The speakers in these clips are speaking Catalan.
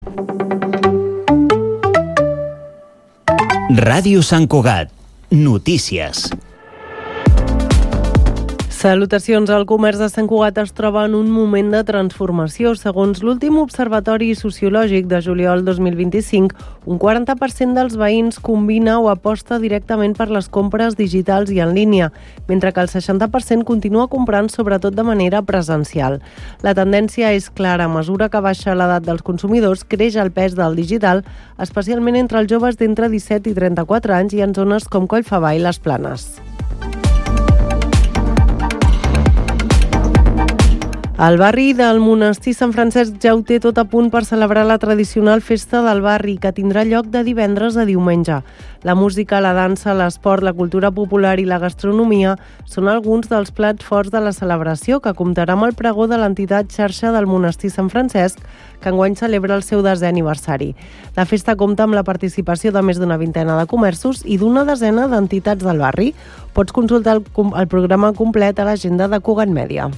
Ràdio Sant Cugat. Notícies. Salutacions. El comerç de Sant Cugat es troba en un moment de transformació. Segons l'últim Observatori Sociològic de juliol 2025, un 40% dels veïns combina o aposta directament per les compres digitals i en línia, mentre que el 60% continua comprant sobretot de manera presencial. La tendència és clara. A mesura que baixa l'edat dels consumidors, creix el pes del digital, especialment entre els joves d'entre 17 i 34 anys i en zones com Collfabà i les Planes. El barri del Monestir Sant Francesc ja ho té tot a punt per celebrar la tradicional festa del barri, que tindrà lloc de divendres a diumenge. La música, la dansa, l'esport, la cultura popular i la gastronomia són alguns dels plats forts de la celebració, que comptarà amb el pregó de l'entitat Xarxa del Monestir Sant Francesc, que enguany celebra el seu 10è aniversari. La festa compta amb la participació de més d'una vintena de comerços i d'una desena d'entitats del barri. Pots consultar el programa complet a l'agenda de Cugat Mèdia.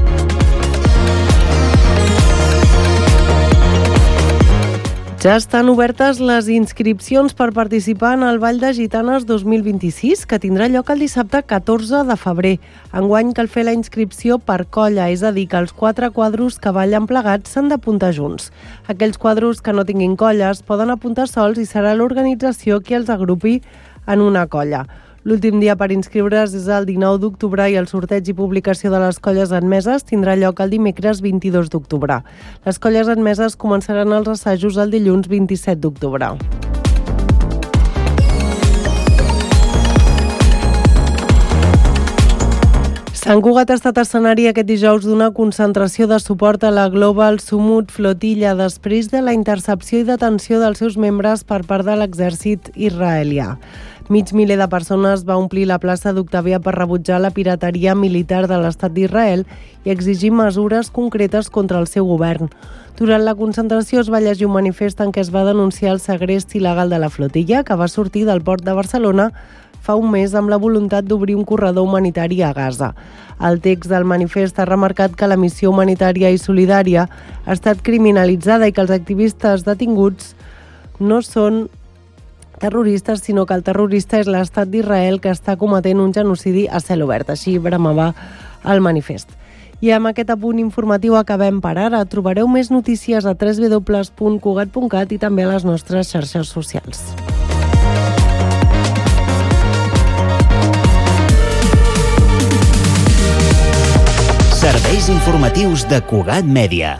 Ja estan obertes les inscripcions per participar en el Ball de Gitanes 2026, que tindrà lloc el dissabte 14 de febrer. Enguany cal fer la inscripció per colla, és a dir, que els 4 quadros que ballen plegats s'han d'apuntar junts. Aquells quadros que no tinguin colles poden apuntar sols i serà l'organització qui els agrupi en una colla. L'últim dia per inscriure's és el 19 d'octubre i el sorteig i publicació de les colles admeses tindrà lloc el dimecres 22 d'octubre. Les colles admeses començaran els assajos el dilluns 27 d'octubre. Sant Cugat ha estat escenari aquest dijous d'una concentració de suport a la Global Sumut Flotilla després de la intercepció i detenció dels seus membres per part de l'exèrcit israelià. Mig miler de persones va omplir la plaça d'Octavià per rebutjar la pirateria militar de l'Estat d'Israel i exigir mesures concretes contra el seu govern. Durant la concentració es va llegir un manifest en què es va denunciar el segrest il·legal de la flotilla, que va sortir del port de Barcelona fa un mes amb la voluntat d'obrir un corredor humanitari a Gaza. El text del manifest ha remarcat que la missió humanitària i solidària ha estat criminalitzada i que els activistes detinguts no són terroristes, sinó que el terrorista és l'Estat d'Israel que està cometent un genocidi a cel obert. Així bramava el manifest. I amb aquest apunt informatiu acabem per ara. Trobareu més notícies a www.cugat.cat i també a les nostres xarxes socials. Serveis informatius de Cugat Mèdia.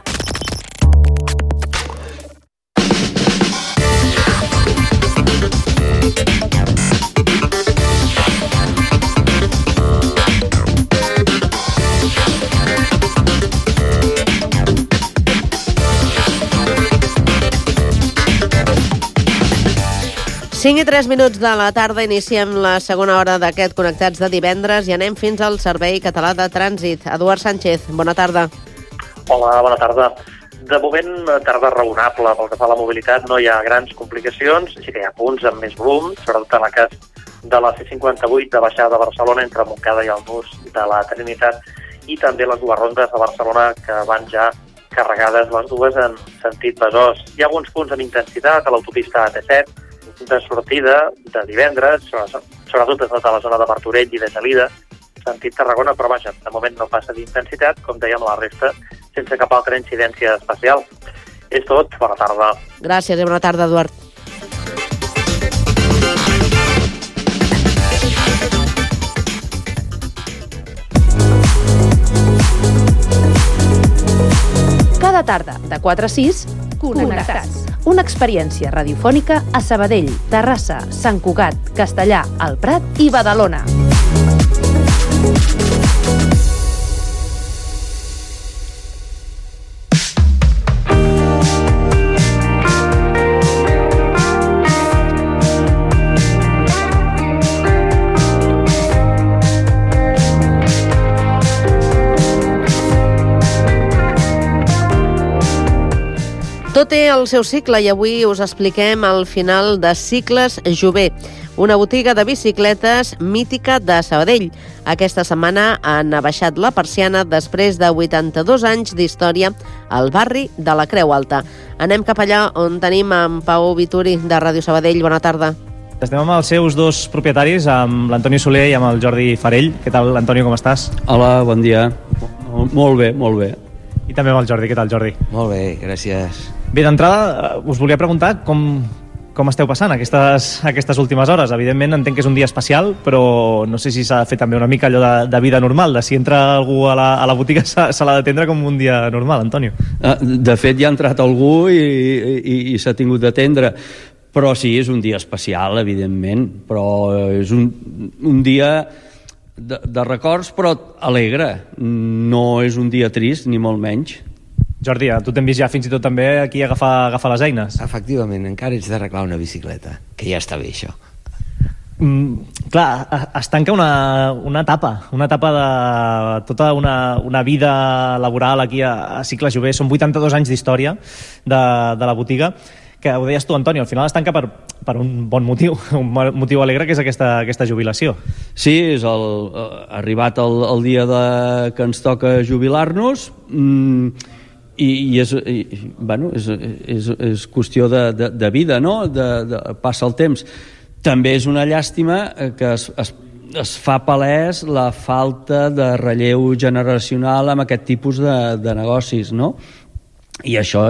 Cinc i 3 minuts de la tarda, iniciem la segona hora d'aquest Connectats de divendres i anem fins al Servei Català de Trànsit. Eduard Sánchez, bona tarda. Hola, bona tarda. De moment, tarda raonable pel que fa a la mobilitat, no hi ha grans complicacions, sí que hi ha punts amb més volum, sobretot en el cas de la C58 de baixada de Barcelona entre Montcada i el Nus de la Trinitat i també les dues rondes de Barcelona que van ja carregades les dues en sentit Besòs. Hi ha alguns punts amb intensitat a l'autopista AT7, de sortida de divendres, sobretot des de la zona de Martorell i de Gelida, sentit Tarragona, però vaja, de moment no passa d'intensitat, com dèiem, la resta, sense cap altra incidència especial. És tot, bona tarda. Gràcies i bona tarda, Eduard. Cada tarda, de 4 a 6, Connectats. Una experiència radiofònica a Sabadell, Terrassa, Sant Cugat, Castellà, el Prat i Badalona. Tot té el seu cicle i avui us expliquem el final de Cicles Jové, una botiga de bicicletes mítica de Sabadell. Aquesta setmana han abaixat la persiana després de 82 anys d'història al barri de la Creu Alta. Anem cap allà on tenim en Pau Vituri de Ràdio Sabadell. Bona tarda. Estem amb els seus dos propietaris, amb l'Antonio Soler i amb el Jordi Farell. Què tal, Antonio, com estàs? Hola, bon dia. Molt bé, molt bé. I també amb el Jordi. Què tal, Jordi? Molt bé, gràcies. Bé, d'entrada, us volia preguntar com esteu passant aquestes últimes hores. Evidentment, entenc que és un dia especial, però no sé si s'ha de fer també una mica allò de vida normal, de si entra algú a la botiga se l'ha d'atendre com un dia normal, Antonio. De fet, ja ha entrat algú i s'ha tingut d'atendre. Però sí, és un dia especial, evidentment, però és un dia de records, però alegre. No és un dia trist, ni molt menys. Jordi, tu t'hem vist ja fins i tot també aquí agafar les eines. Efectivament, encara ets d'arreglar una bicicleta, que ja està bé, això. Clar, es tanca una etapa de tota una vida laboral aquí a Cicle Jové. Són 82 anys d'història de la botiga, que ho deies tu, Antonio, al final es tanca per un bon motiu, un motiu alegre, que és aquesta jubilació. Sí, és arribat el dia que ens toca jubilar-nos, i és qüestió de vida, no? Passa el temps. També és una llàstima que es fa palès la falta de relleu generacional amb aquest tipus de negocis, no? I això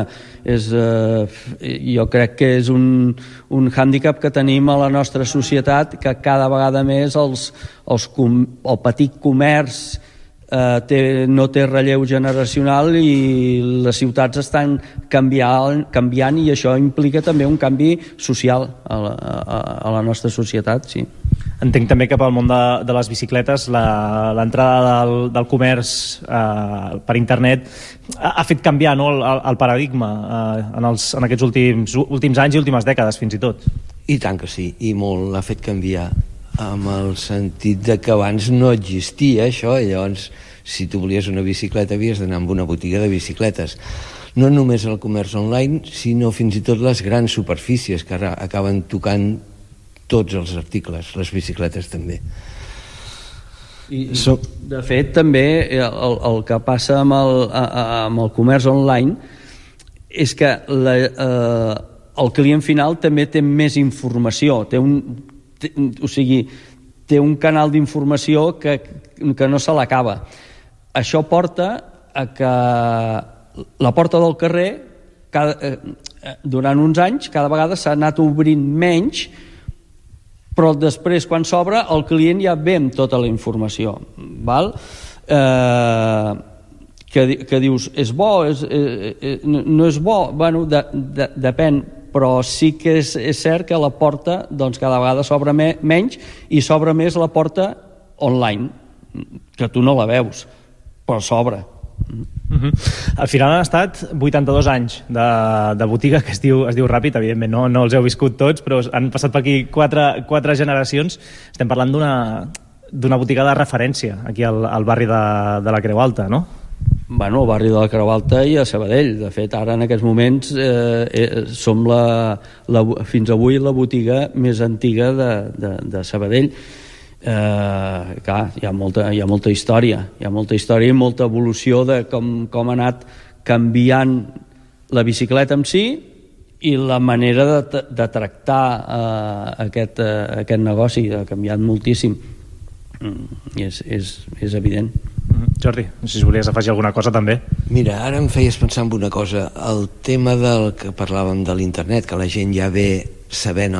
jo crec que és un hàndicap que tenim a la nostra societat, que cada vegada més el petit comerç no té relleu generacional i les ciutats estan canviant, i això implica també un canvi social a la nostra societat, sí. Entenc també que pel món de les bicicletes l'entrada del comerç per internet ha fet canviar, no, el paradigma en aquests últims anys i últimes dècades, fins i tot. I tant que sí, i molt l'ha fet canviar, amb el sentit de que abans no existia això, i llavors si tu volies una bicicleta havies d'anar a una botiga de bicicletes. No només el comerç online, sinó fins i tot les grans superfícies que ara acaben tocant tots els articles, les bicicletes també. De fet, també el que passa amb el comerç online és que el client final també té més informació, té un canal d'informació que no se l'acaba. Això porta a que la porta del carrer durant uns anys cada vegada s'ha anat obrint menys, però després, quan s'obre, el client ja ve amb tota la informació, val? Que dius, és bo, no és bo? Bueno, depèn, però sí que és cert que la porta cada vegada s'obre menys, i s'obre més la porta online, que tu no la veus, però s'obre. Al final han estat 82 anys de botiga, que es diu ràpid, evidentment no els heu viscut tots, però han passat per aquí quatre generacions. Estem parlant d'una botiga de referència aquí al barri de la Creu Alta, no? Bueno, al barri de la Creu Alta i a Sabadell. De fet, ara en aquests moments som fins avui la botiga més antiga de Sabadell. Clar, hi ha molta història i molta evolució de com ha anat canviant la bicicleta en si i la manera de tractar aquest negoci. Ha canviat moltíssim, i és evident. Jordi, no sé si volies afegir alguna cosa també. Mira, ara em feies pensar en una cosa, el tema del que parlàvem de l'internet, que la gent ja ve sabent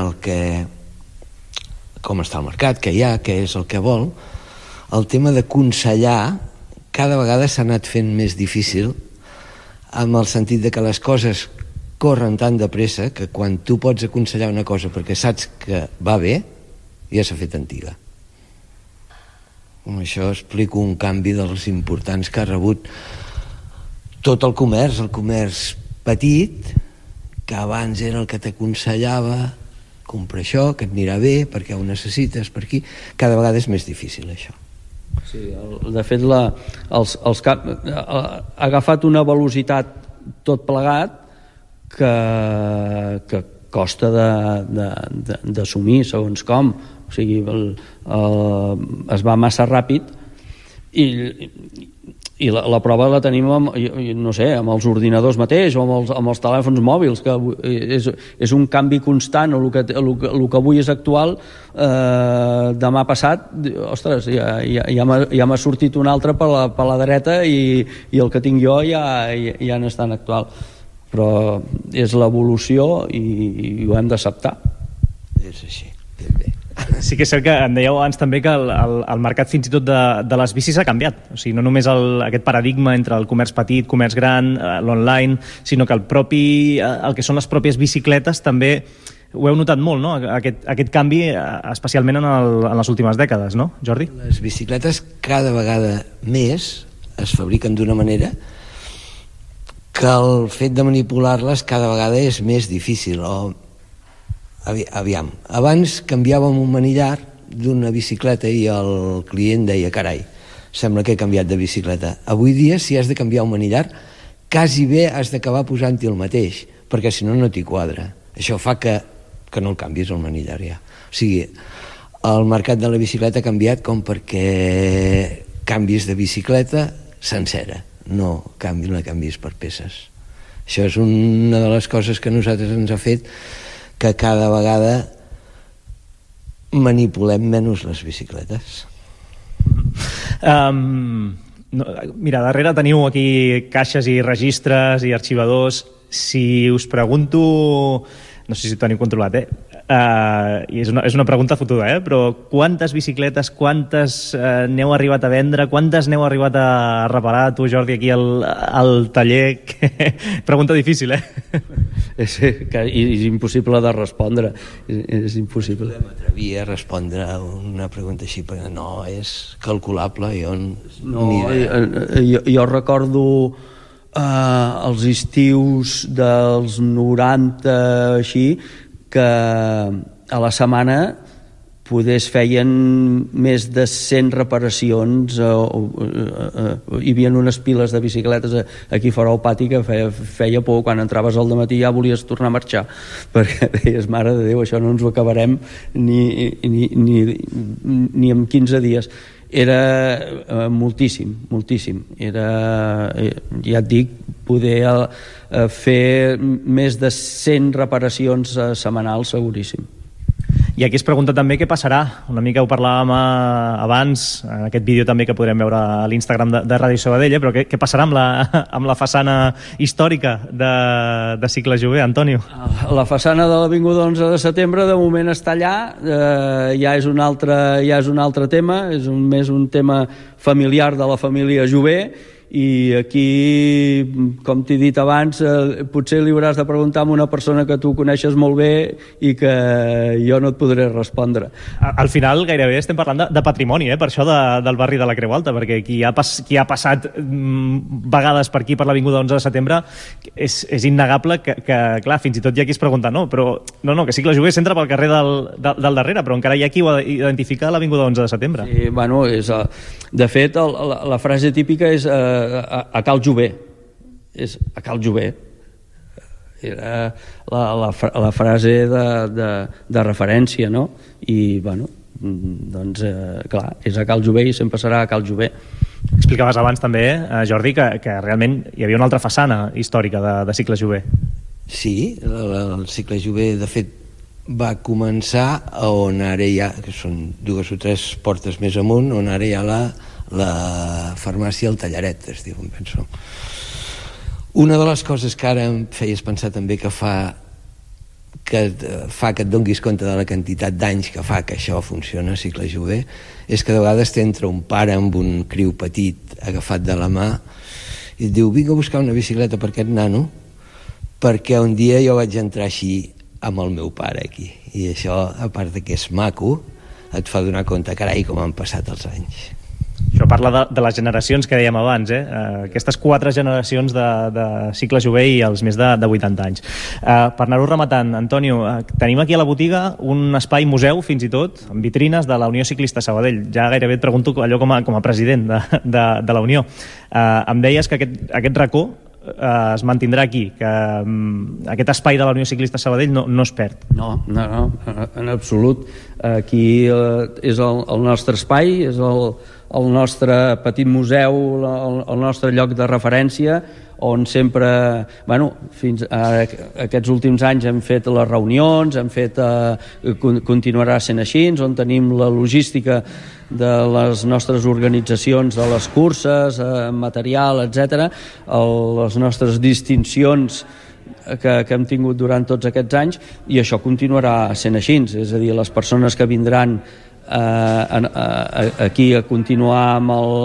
com està el mercat, què hi ha, què és el que vol. El tema d'aconsellar cada vegada s'ha anat fent més difícil, amb el sentit de que les coses corren tan de pressa que quan tu pots aconsellar una cosa perquè saps que va bé, ja s'ha fet antiga. Amb això explico un canvi dels importants que ha rebut tot el comerç petit, que abans era el que t'aconsellava: compra això, que et anirà bé, perquè ho necessites per aquí. Cada vegada és més difícil, això. Sí, de fet, ha agafat una velocitat tot plegat que costa d'assumir segons com, o sigui, es va massa ràpid i la prova la tenim no sé, amb els ordinadors mateix o amb els telèfons mòbils, que és un canvi constant, o el que avui és actual, demà passat, ostres, ja m'ha sortit un altre per la dreta i el que tinc jo ja no és tan actual, però és l'evolució i ho hem d'acceptar. És així, ben bé. Sí que és cert que em dèieu abans també que el mercat fins i tot de les bicis ha canviat. O sigui, no només aquest paradigma entre el comerç petit, comerç gran, l'online, sinó que el que són les pròpies bicicletes també ho heu notat molt, no? Aquest canvi, especialment en les últimes dècades, no, Jordi? Les bicicletes cada vegada més es fabriquen d'una manera que el fet de manipular-les cada vegada és més difícil. Aviam, abans canviàvem un manillar d'una bicicleta i el client deia, carai, sembla que he canviat de bicicleta. Avui dia, si has de canviar un manillar, quasi bé has d'acabar posant-hi el mateix, perquè si no, no t'hi quadra. Això fa que no el canvis, el manillar, ja. O sigui, el mercat de la bicicleta ha canviat com perquè canvis de bicicleta sencera, no la canvis per peces. Això és una de les coses que a nosaltres ens ha fet que cada vegada manipulem menys les bicicletes. Mira, darrere teniu aquí caixes i registres i arxivadors. Si us pregunto, no sé si ho teniu controlat, i és una pregunta fotuda, però quantes bicicletes, quantes n'heu arribat a vendre, quantes n'heu arribat a reparar, tu, Jordi, aquí al taller? Pregunta difícil, És impossible de respondre, és impossible. No m'atrevia a respondre a una pregunta així, perquè no és calculable. Jo recordo els estius dels 90, així, que a la setmana es feien més de 100 reparacions, hi havia unes piles de bicicletes aquí fora al pati que feia por. Quan entraves al dematí ja volies tornar a marxar, perquè deies, mare de Déu, això no ens ho acabarem ni en 15 dies. Era moltíssim. Era, ja et dic, poder fer més de 100 reparacions setmanals, seguríssim. I aquí es pregunta també què passarà. Una mica ho parlàvem abans, en aquest vídeo també que podrem veure a l'Instagram de Ràdio Sabadell, però què passarà amb la façana històrica de Cicle Jove, Antonio? La façana de l'Avinguda 11 de setembre de moment està allà, ja és un altre tema, és més un tema familiar de la família Jové, i aquí, com t'he dit abans, potser li hauràs de preguntar a una persona que tu coneixes molt bé i que jo no et podré respondre. Al final gairebé estem parlant de patrimoni, per això del barri de la Creu Alta, perquè qui ha passat vegades per aquí, per l'Avinguda 11 de setembre, és innegable que, clar, fins i tot hi ha qui es pregunta, que Cicle Jove s'entra pel carrer del darrere, però encara hi ha qui ho identifica a l'Avinguda 11 de setembre. Sí, bueno, de fet, la frase típica és a Cal Jové. És a Cal Jové. Era la frase de referència, no? I, bueno, doncs, clar, és a Cal Jové i sempre serà a Cal Jové. Explicaves abans també, Jordi, que realment hi havia una altra façana històrica de Cicle Jové. Sí, el Cicle Jové, de fet, va començar on ara hi ha, que són 2 o 3 portes més amunt, on ara hi ha la farmàcia El Tallaret, es diu, em penso. Una de les coses que ara em feies pensar també que fa que et donis compte de la quantitat d'anys que fa que això funciona a Cicle Jove és que de vegades t'entra un pare amb un criu petit agafat de la mà i et diu, vinc a buscar una bicicleta per aquest nano perquè un dia jo vaig entrar així amb el meu pare aquí, i això, a part de que és maco, et fa donar compte, carai, com han passat els anys. Això parla de les generacions que dèiem abans, aquestes 4 generacions de Cicle Jove i els més de 80 anys. Per anar-ho rematant, Antonio, tenim aquí a la botiga un espai museu, fins i tot, amb vitrines de la Unió Ciclista Sabadell. Ja gairebé et pregunto allò com a president de la Unió. Em deies que aquest racó es mantindrà aquí, que aquest espai de la Unió Ciclista Sabadell no es perd. No, en absolut. Aquí és el nostre espai, és el nostre petit museu, el nostre lloc de referència, on sempre, fins a aquests últims anys hem fet les reunions, continuarà sent així, on tenim la logística de les nostres organitzacions, de les curses, material, etc., les nostres distincions que hem tingut durant tots aquests anys, i això continuarà sent així, és a dir, les persones que vindran aquí a continuar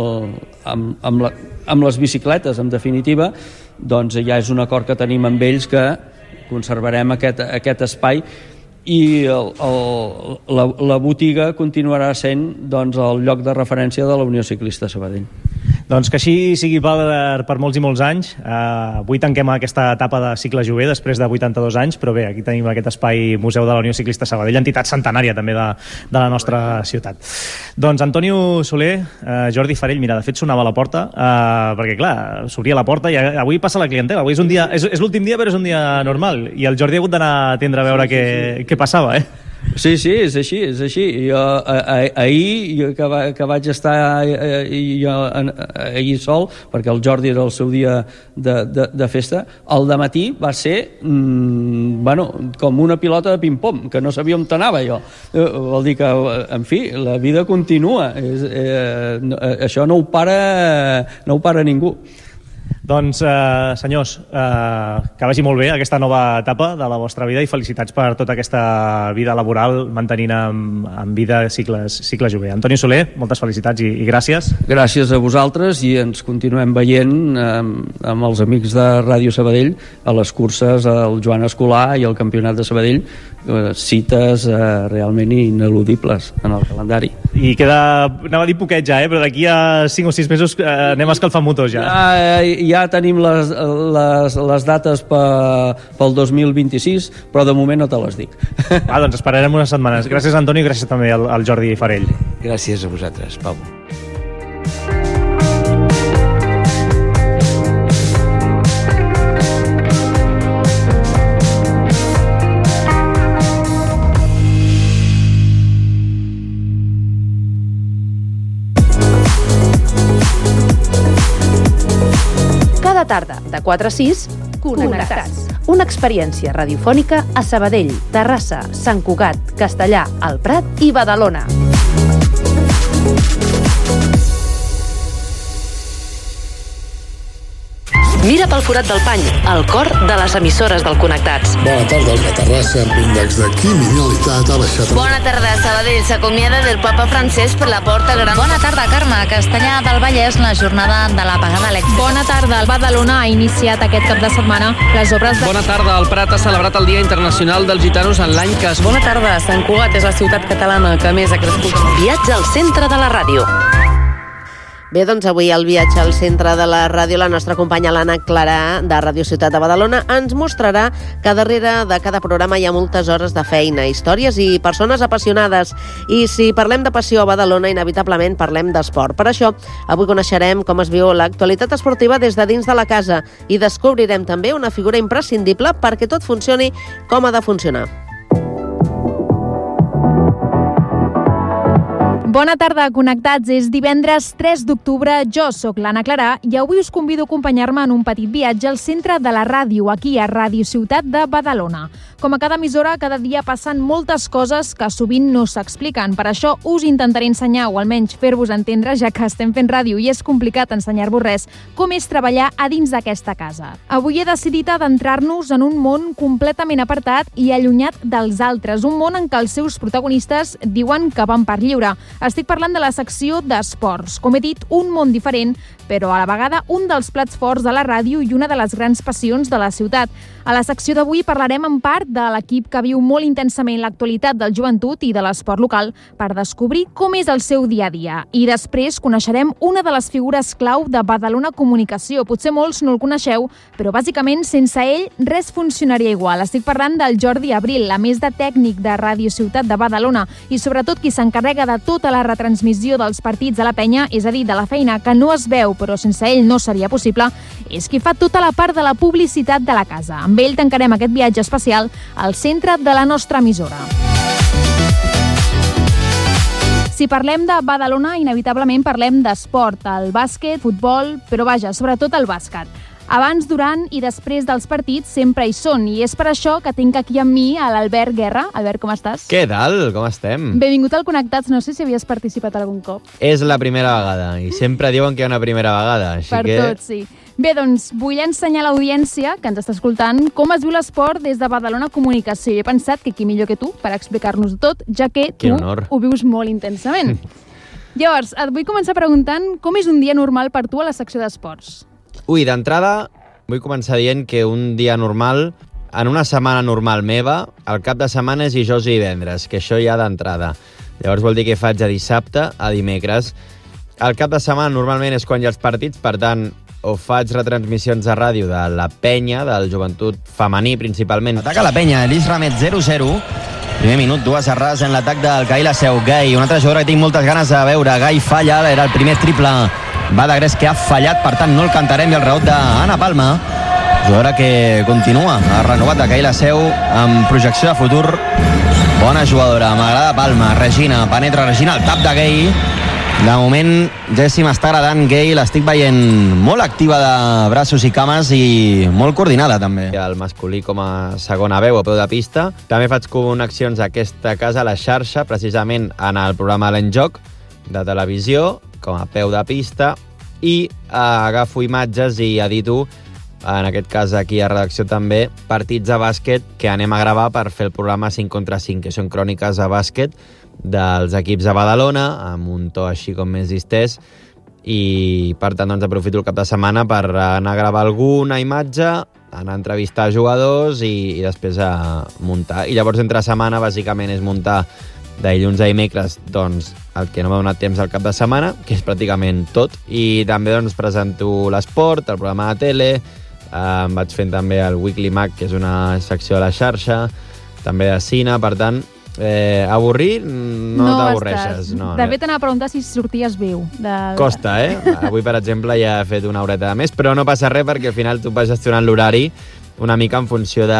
amb les bicicletes, en definitiva, doncs ja és un acord que tenim amb ells que conservarem aquest espai, i la botiga continuarà sent el lloc de referència de la Unió Ciclista Sabadell. Doncs que així sigui per molts i molts anys. Avui tanquem aquesta etapa de cicle jove després de 82 anys, però bé, aquí tenim aquest espai Museu de la Unió Ciclista Sabadell, entitat centenària també de la nostra ciutat. Doncs Antonio Soler, Jordi Farell, mira, de fet sonava a la porta, perquè clar, s'obria la porta i avui passa la clientela. Avui és l'últim dia, però és un dia normal, i el Jordi ha hagut d'anar a atendre a veure què passava, Sí, és així. Jo, ahir que vaig estar ahir sol, perquè el Jordi era el seu dia de festa, el dematí va ser com una pilota de ping-pong, que no sabia on anava jo. Vol dir que, en fi, la vida continua. Això no ho para ningú. Doncs, senyors, que vagi molt bé aquesta nova etapa de la vostra vida i felicitats per tota aquesta vida laboral mantenint en vida cicles jove. Antonio Soler, moltes felicitats i gràcies. Gràcies a vosaltres, i ens continuem veient amb els amics de Ràdio Sabadell a les curses, al Joan Escolar i al Campionat de Sabadell, cites realment ineludibles en el calendari. I anava a dir poquet ja, però d'aquí a 5 o 6 mesos anem a escalfar motors ja. Ja tenim les dates pel 2026, però de moment no te les dic. Doncs esperarem unes setmanes. Gràcies, Antoni, i gràcies també al Jordi Farell. Gràcies a vosaltres, Pau. Tarda, de 4 a 6, Connectats. Una experiència radiofònica a Sabadell, Terrassa, Sant Cugat, Castellà, el Prat i Badalona. Mira pel forat del pany, el cor de les emissores del Connectats. Bona tarda, a Terrassa, l'índex de criminalitat ha baixat. Bona tarda, Sabadell s'acomiada del papa Francesc per la Porta Gran. Bona tarda, Carme, Castellà del Vallès, la jornada de l'apagada elèctrica. Bona tarda, el Badalona ha iniciat aquest cap de setmana les obres de... Bona tarda, el Prat ha celebrat el Dia Internacional dels Gitanos en l'any que es... Bona tarda, Sant Cugat és la ciutat catalana que més ha crescut. Viatge al centre de la ràdio. Bé, doncs avui al viatge al centre de la ràdio, la nostra companya l'Anna Clarà, de Ràdio Ciutat de Badalona, ens mostrarà que darrere de cada programa hi ha moltes hores de feina, històries i persones apassionades. I si parlem de passió a Badalona, inevitablement parlem d'esport. Per això, avui coneixerem com es viu l'actualitat esportiva des de dins de la casa i descobrirem també una figura imprescindible perquè tot funcioni com ha de funcionar. Bona tarda, Connectats. És divendres 3 d'octubre. Jo sóc l'Anna Clarà i avui us convido a acompanyar-me en un petit viatge al centre de la ràdio, aquí a Ràdio Ciutat de Badalona. Com a cada emissora, cada dia passen moltes coses que sovint no s'expliquen. Per això us intentaré ensenyar, o almenys fer-vos entendre, ja que estem fent ràdio i és complicat ensenyar-vos res, com és treballar a dins d'aquesta casa. Avui he decidit adentrar-nos en un món completament apartat i allunyat dels altres, un món en què els seus protagonistes diuen que van per lliure. Estic parlant de la secció d'esports. Com he dit, un món diferent, però a la vegada un dels plats forts de la ràdio i una de les grans passions de la ciutat. A la secció d'avui parlarem en part de l'equip que viu molt intensament l'actualitat del joventut i de l'esport local per descobrir com és el seu dia a dia. I després coneixerem una de les figures clau de Badalona Comunicació. Potser molts no el coneixeu, però bàsicament sense ell res funcionaria igual. Estic parlant del Jordi Abril, a més de tècnic de Ràdio Ciutat de Badalona i sobretot qui s'encarrega de tota tota la retransmissió dels partits de la penya, és a dir, de la feina que no es veu però sense ell no seria possible, és qui fa tota la part de la publicitat de la casa. Amb ell tancarem aquest viatge especial al centre de la nostra emissora. Si parlem de Badalona, inevitablement parlem d'esport, el bàsquet, futbol, però vaja, sobretot el bàsquet. Abans, durant i després dels partits sempre hi són, i és per això que tinc aquí amb mi a l'Albert Guerra. Albert, com estàs? Què tal? Com estem? Benvingut al Connectats. No sé si havies participat algun cop. És la primera vegada, i sempre diuen que hi ha una primera vegada, així per que... tot, sí. Bé, doncs, vull ensenyar a l'audiència que ens està escoltant com es viu l'esport des de Badalona Comunicació. I he pensat que qui millor que tu per explicar-nos tot, ja que tu ho vius molt intensament. Llavors, et vull començar preguntant com és un dia normal per tu a la secció d'esports. Ui, d'entrada, vull començar dient que un dia normal, en una setmana normal meva, el cap de setmana és dijous i divendres, que això ja d'entrada. Llavors vol dir que faig de dissabte a dimecres. El cap de setmana normalment és quan hi ha els partits, per tant, o faig retransmissions a ràdio de la penya, del joventut femení principalment. Ataca la penya, Elis Ramet 0-0. Primer minut, dues errades en l'atac del Gai Laseu. Gai, un altre jugador que tinc moltes ganes de veure. Gai falla, era el primer triple. Badagrés que ha fallat, per tant no el cantarem, i el rebot d'Anna Palma, jugadora que continua, ha renovat a Gai Laseu amb projecció de futur. Bona jugadora, m'agrada Palma. Regina, penetra Regina, el tap de Gai. De moment, Jessi m'està agradant Gai, l'estic veient molt activa de braços i cames i molt coordinada, també. El masculí com a segona veu a peu de pista. També faig connexions a aquesta casa, a la xarxa, precisament en el programa L'Enjoc, de televisió, com a peu de pista, i agafo imatges i edito, en aquest cas aquí a redacció també, partits de bàsquet que anem a gravar per fer el programa 5 contra 5, que són cròniques de bàsquet dels equips de Badalona, amb un to així com més distès, i per tant doncs, aprofito el cap de setmana per anar a gravar alguna imatge, anar a entrevistar jugadors i després a muntar. I llavors entre setmana bàsicament és muntar de dilluns a dimecres doncs, el que no m'ha donat temps al cap de setmana, que és pràcticament tot, i també doncs, presento l'esport, el programa de tele, vaig fent també el Weekly Mag, que és una secció de la xarxa, també de cine, per tant, avorrir no t'avorreixes. No, de fet, anava a preguntar si sorties viu. Costa, Avui, per exemple, ja he fet una horeta de més, però no passa res perquè al final tu vas gestionant l'horari una mica en funció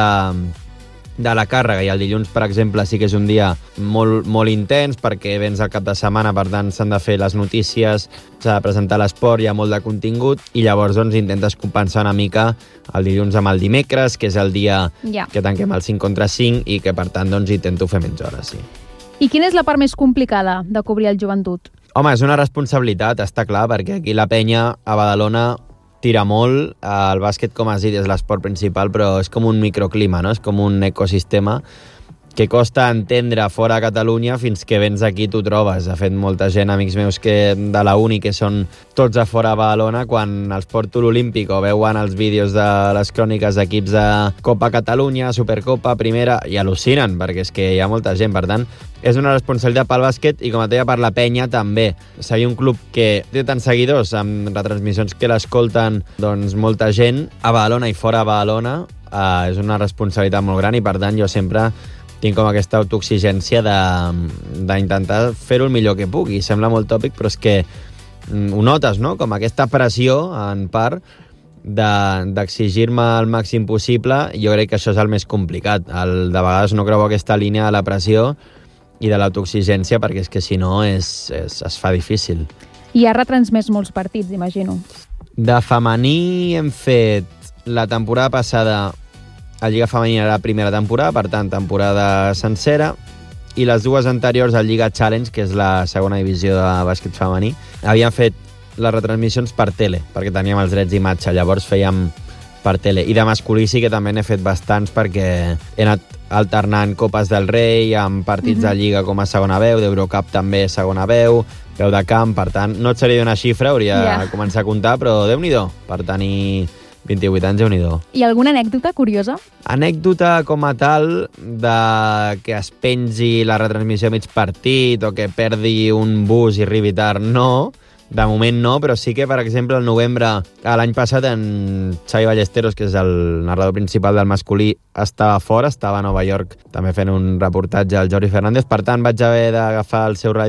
de la càrrega, i el dilluns, per exemple, sí que és un dia molt, molt intens perquè vens al cap de setmana, per tant s'han de fer les notícies, s'ha de presentar l'esport, hi ha molt de contingut, i llavors doncs, intentes compensar una mica el dilluns amb el dimecres, que és el dia que tanquem el 5 contra 5 i que per tant doncs, intento fer menys hores. Sí. I quina és la part més complicada de cobrir el joventut? Home, és una responsabilitat, està clar, perquè aquí la penya a Badalona tira molt, el bàsquet, com has dit, és l'esport principal, però és com un microclima, no? És com un ecosistema que costa entendre fora a Catalunya, fins que vens aquí t'ho trobes. De fet, molta gent, amics meus que de la uni, que són tots a fora a Badalona, quan els porto l'Olímpic o veuen els vídeos de les cròniques d'equips de Copa Catalunya, Supercopa, Primera, i al·lucinen, perquè és que hi ha molta gent. Per tant, és una responsabilitat pel bàsquet i, com et deia, per la penya també. Seguir un club que té tants seguidors, amb retransmissions que l'escolten doncs, molta gent, a Badalona i fora a Badalona, és una responsabilitat molt gran, i per tant jo sempre tinc com aquesta autoexigència d'intentar fer-ho el millor que puc. I sembla molt tòpic, però és que ho notes, no? Com aquesta pressió, en part, d'exigir-me el màxim possible. Jo crec que això és el més complicat. De vegades no creu aquesta línia de la pressió i de l'autoexigència, perquè és que si no es fa difícil. I ha retransmès molts partits, imagino. De femení hem fet la temporada passada. A Lliga Femenina era la primera temporada, per tant, temporada sencera, i les dues anteriors a Lliga Challenge, que és la segona divisió de bàsquet femení, havíem fet les retransmissions per tele, perquè teníem els drets d'imatge, llavors fèiem per tele. I de masculí sí que també n'he fet bastants, perquè he anat alternant Copes del Rei amb partits de Lliga com a segona veu, d'Eurocup també segona veu de camp, per tant, no et sabria una xifra, hauria de començar a comptar, però Déu-n'hi-do, per tenir 28 anys, Déu-n'hi-do. I alguna anècdota curiosa? Anècdota com a tal de que es pengi la retransmissió a mig partit o que perdi un bus i arribi tard, no. De moment no, però sí que, per exemple, al novembre, l'any passat, en Xavi Ballesteros, que és el narrador principal del masculí, estava fora, estava a Nova York també fent un reportatge al Jordi Fernández, per tant vaig haver d'agafar el seu relleu,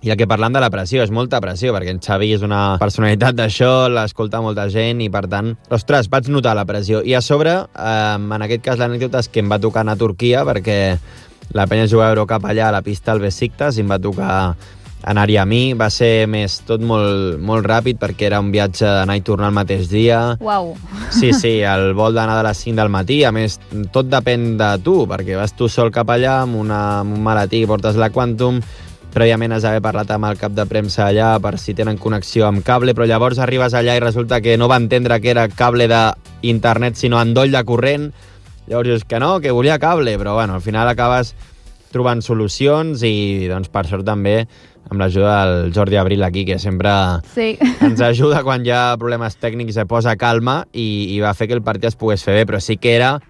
I el que parlant de la pressió, és molta pressió, perquè en Xavi és una personalitat d'això, l'escolta molta gent i, per tant, ostres, vaig notar la pressió. I a sobre, en aquest cas, l'anècdota és que em va tocar anar a Turquia, perquè la penya jugava a Eurocup allà a la pista al Besiktas i em va tocar anar-hi a mi. Va ser més tot molt ràpid, perquè era un viatge d'anar i tornar el mateix dia. Uau. Sí, el vol d'anar de les 5 del matí. A més, tot depèn de tu, perquè vas tu sol cap allà amb un maletí, portes la Quantum, prèviament has d'haver parlat amb el cap de premsa allà per si tenen connexió amb cable, però llavors arribes allà i resulta que no va entendre que era cable d'internet, sinó endoll de corrent. Llavors dius que no, que volia cable, però bueno, al final acabes trobant solucions i, doncs, per sort també, amb l'ajuda del Jordi Abril aquí, que sempre ens ajuda quan hi ha problemes tècnics, se posa calma i va fer que el partit es pogués fer bé, però sí que era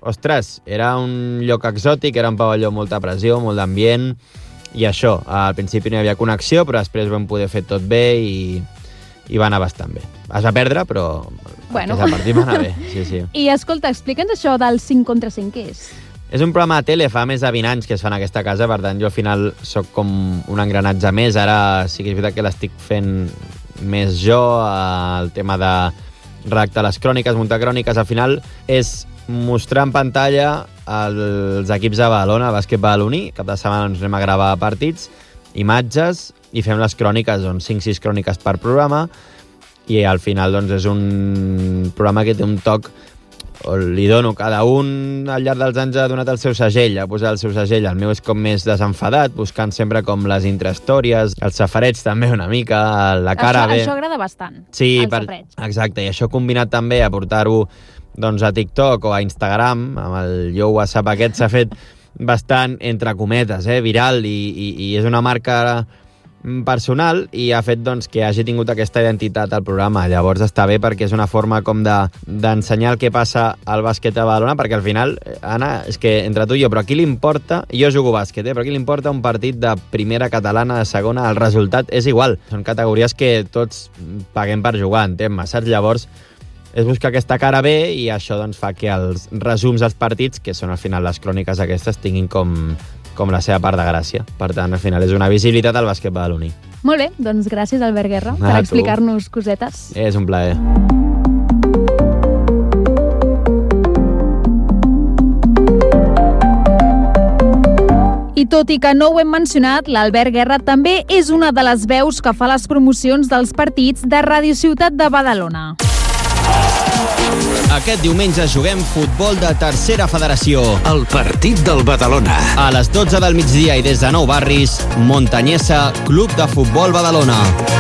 un lloc exòtic, era un pavelló amb molta pressió, molt d'ambient, i això, al principi no hi havia connexió, però després vam poder fer tot bé i va anar bastant bé. Es va perdre, però el partit va anar bé. Sí. I escolta, explica'ns això del 5 contra 5, què és? És un programa de tele, fa més de 20 anys que es fa en aquesta casa, per tant jo al final sóc com un engranatge més. Ara sí que és veritat que l'estic fent més jo, el tema de redactar les cròniques, muntar cròniques. Al final és mostrar en pantalla els equips de Badalona, bàsquet badaloní. Cap de setmana ens anem a gravar partits, imatges, i fem les cròniques, 5-6 cròniques per programa, i al final doncs, és un programa que té un toc, li dono, cada un al llarg dels anys ha donat el seu segell, ha posat el seu segell. El meu és com més desenfadat, buscant sempre com les intrahistòries, els safarets també una mica, la cara bé. Això agrada bastant, sí, exacte, i això combinat també a portar-ho doncs, a TikTok o a Instagram, amb el Yo WhatsApp aquest s'ha fet bastant, entre cometes, viral, i és una marca personal i ha fet doncs, que hagi tingut aquesta identitat al programa. Llavors està bé perquè és una forma com d'ensenyar el que passa al bàsquet a Badalona, perquè al final, Anna, és que entre tu i jo, però a qui li importa, jo jugo bàsquet, però a qui li importa un partit de primera catalana, de segona, el resultat és igual. Són categories que tots paguem per jugar, entén-me, saps? Llavors és buscar aquesta cara bé i això doncs, fa que els resums dels partits, que són al final les cròniques aquestes, tinguin com la seva part de gràcia. Per tant, al final és una visibilitat al bàsquet badaloní. Molt bé, doncs gràcies, Albert Guerra, per explicar-nos cosetes. És un plaer. I tot i que no ho hem mencionat, l'Albert Guerra també és una de les veus que fa les promocions dels partits de Ràdio Ciutat de Badalona. Aquest diumenge juguem futbol de tercera federació. El partit del Badalona. A les 12 del migdia i des de Nou Barris, Montanyesa, Club de Futbol Badalona.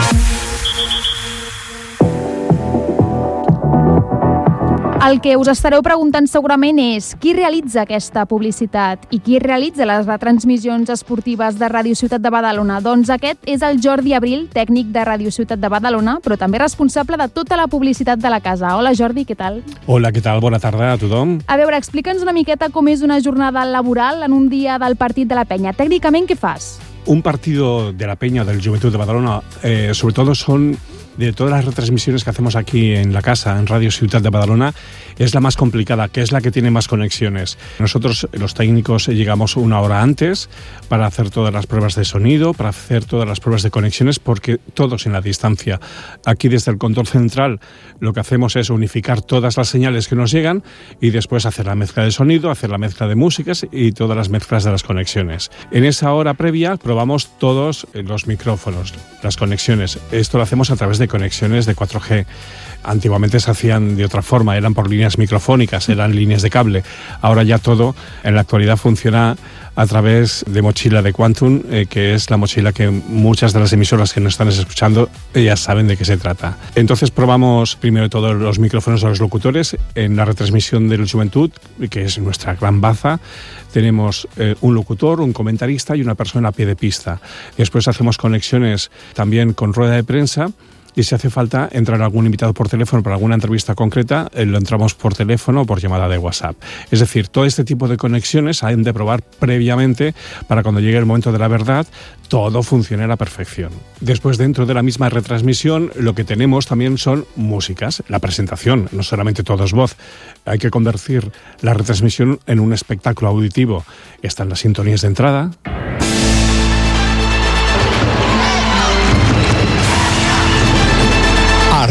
El que us estareu preguntant segurament és qui realitza aquesta publicitat i qui realitza les retransmissions esportives de Ràdio Ciutat de Badalona. Doncs aquest és el Jordi Abril, tècnic de Ràdio Ciutat de Badalona, però també responsable de tota la publicitat de la casa. Hola Jordi, què tal? Hola, què tal? Bona tarda a tothom. A veure, explica'ns una miqueta com és una jornada laboral en un dia del partit de la Penya. Tècnicament, què fas? Un partido de la Peña del Juventud de Badalona, sobre todo son de todas las retransmisiones que hacemos aquí en la casa, en Radio Ciutat de Badalona, es la más complicada, que es la que tiene más conexiones. Nosotros, los técnicos, llegamos una hora antes para hacer todas las pruebas de sonido, para hacer todas las pruebas de conexiones, porque todos en la distancia. Aquí desde el control central lo que hacemos es unificar todas las señales que nos llegan y después hacer la mezcla de sonido, hacer la mezcla de músicas y todas las mezclas de las conexiones. En esa hora previa probamos todos los micrófonos, las conexiones. Esto lo hacemos a través de conexiones de 4G. Antiguamente se hacían de otra forma, eran por líneas microfónicas, eran líneas de cable. Ahora ya todo, en la actualidad, funciona a través de mochila de Quantum, que es la mochila que muchas de las emisoras que nos están escuchando ya saben de qué se trata. Entonces probamos primero de todo los micrófonos de los locutores. En la retransmisión del Juventud, que es nuestra gran baza, tenemos un locutor, un comentarista y una persona a pie de pista. Después hacemos conexiones también con rueda de prensa. Y si hace falta entrar algún invitado por teléfono para alguna entrevista concreta, lo entramos por teléfono o por llamada de WhatsApp. Es decir, todo este tipo de conexiones hay de probar previamente para cuando llegue el momento de la verdad, todo funcione a la perfección. Después, dentro de la misma retransmisión, lo que tenemos también son músicas, la presentación, no solamente todo es voz. Hay que convertir la retransmisión en un espectáculo auditivo. Están las sintonías de entrada.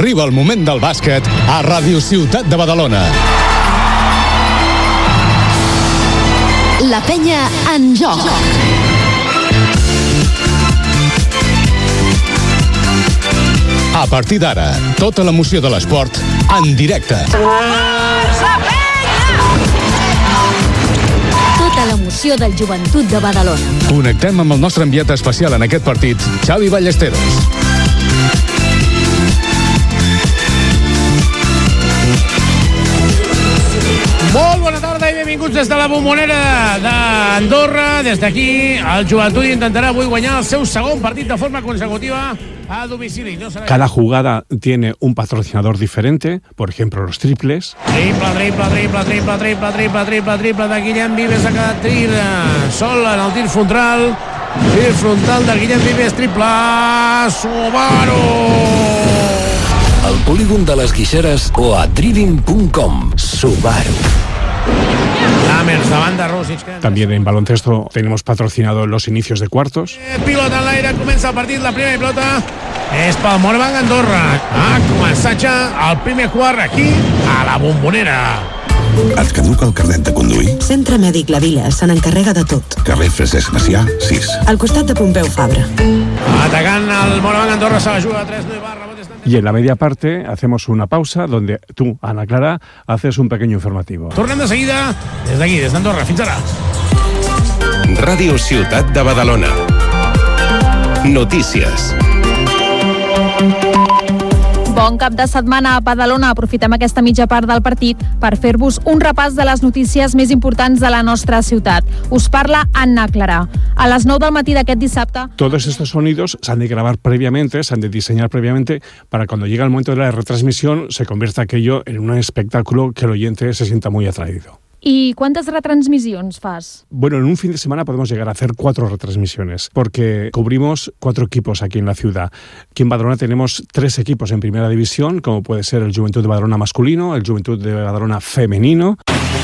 Arriba el moment del bàsquet a Ràdio Ciutat de Badalona. La penya en joc. A partir d'ara, tota l'emoció de l'esport en directe. Tota l'emoció del Joventut de Badalona. Connectem amb el nostre enviat especial en aquest partit, Xavi Ballesteros. Molt bona tarda i benvinguts des de la Bombonera d'Andorra. Des d'aquí, el Joventut intentarà avui guanyar el seu segon partit de forma consecutiva a domicili. No serà... Cada jugada tiene un patrocinador diferente, por ejemplo, los triples. Triple de Guillem Vives, ha quedat tir sol en el tir frontal. Tir frontal de Guillem Vives, triple Subaru! Al polígon de les Guixeres o a driving.com. Subaru. Lammers davant de Rosic. También en baloncesto tenemos patrocinado los inicios de cuartos. Pilota en l'aire, comença el partit, la primera pilota és pel Morabanc Andorra. Ha començat ja el primer quart aquí a la Bombonera. Et caduca el carnet de conduir? Centre Mèdic La Vila se n'encarrega de tot. Carrer Francesc Macià, 6. Al costat de Pompeu Fabra. Atacant el Morabanc Andorra, se la juga a 3, no hi va, rebot. Y en la media parte hacemos una pausa donde tú, Ana Clara, haces un pequeño informativo. Tornem de seguida des d'aquí, des d'Andorra. Fins ara. Ràdio Ciutat de Badalona. Notícies. Bon cap de setmana a Badalona. Aprofitem aquesta mitja part del partit per fer-vos un repàs de les notícies més importants de la nostra ciutat. Us parla Anna Clara. A les 9 del matí d'aquest dissabte... Todos estos sonidos se han de grabar previamente, se han de diseñar previamente, para cuando llega el momento de la retransmisión se convierta aquello en un espectáculo que el oyente se sienta muy atraído. ¿Y cuántas retransmisiones fas? Bueno, en un fin de semana podemos llegar a hacer 4 retransmisiones, porque cubrimos 4 equipos aquí en la ciudad. Aquí en Badalona tenemos 3 equipos en primera división, como puede ser el Joventut de Badalona masculino, el Joventut de Badalona femenino.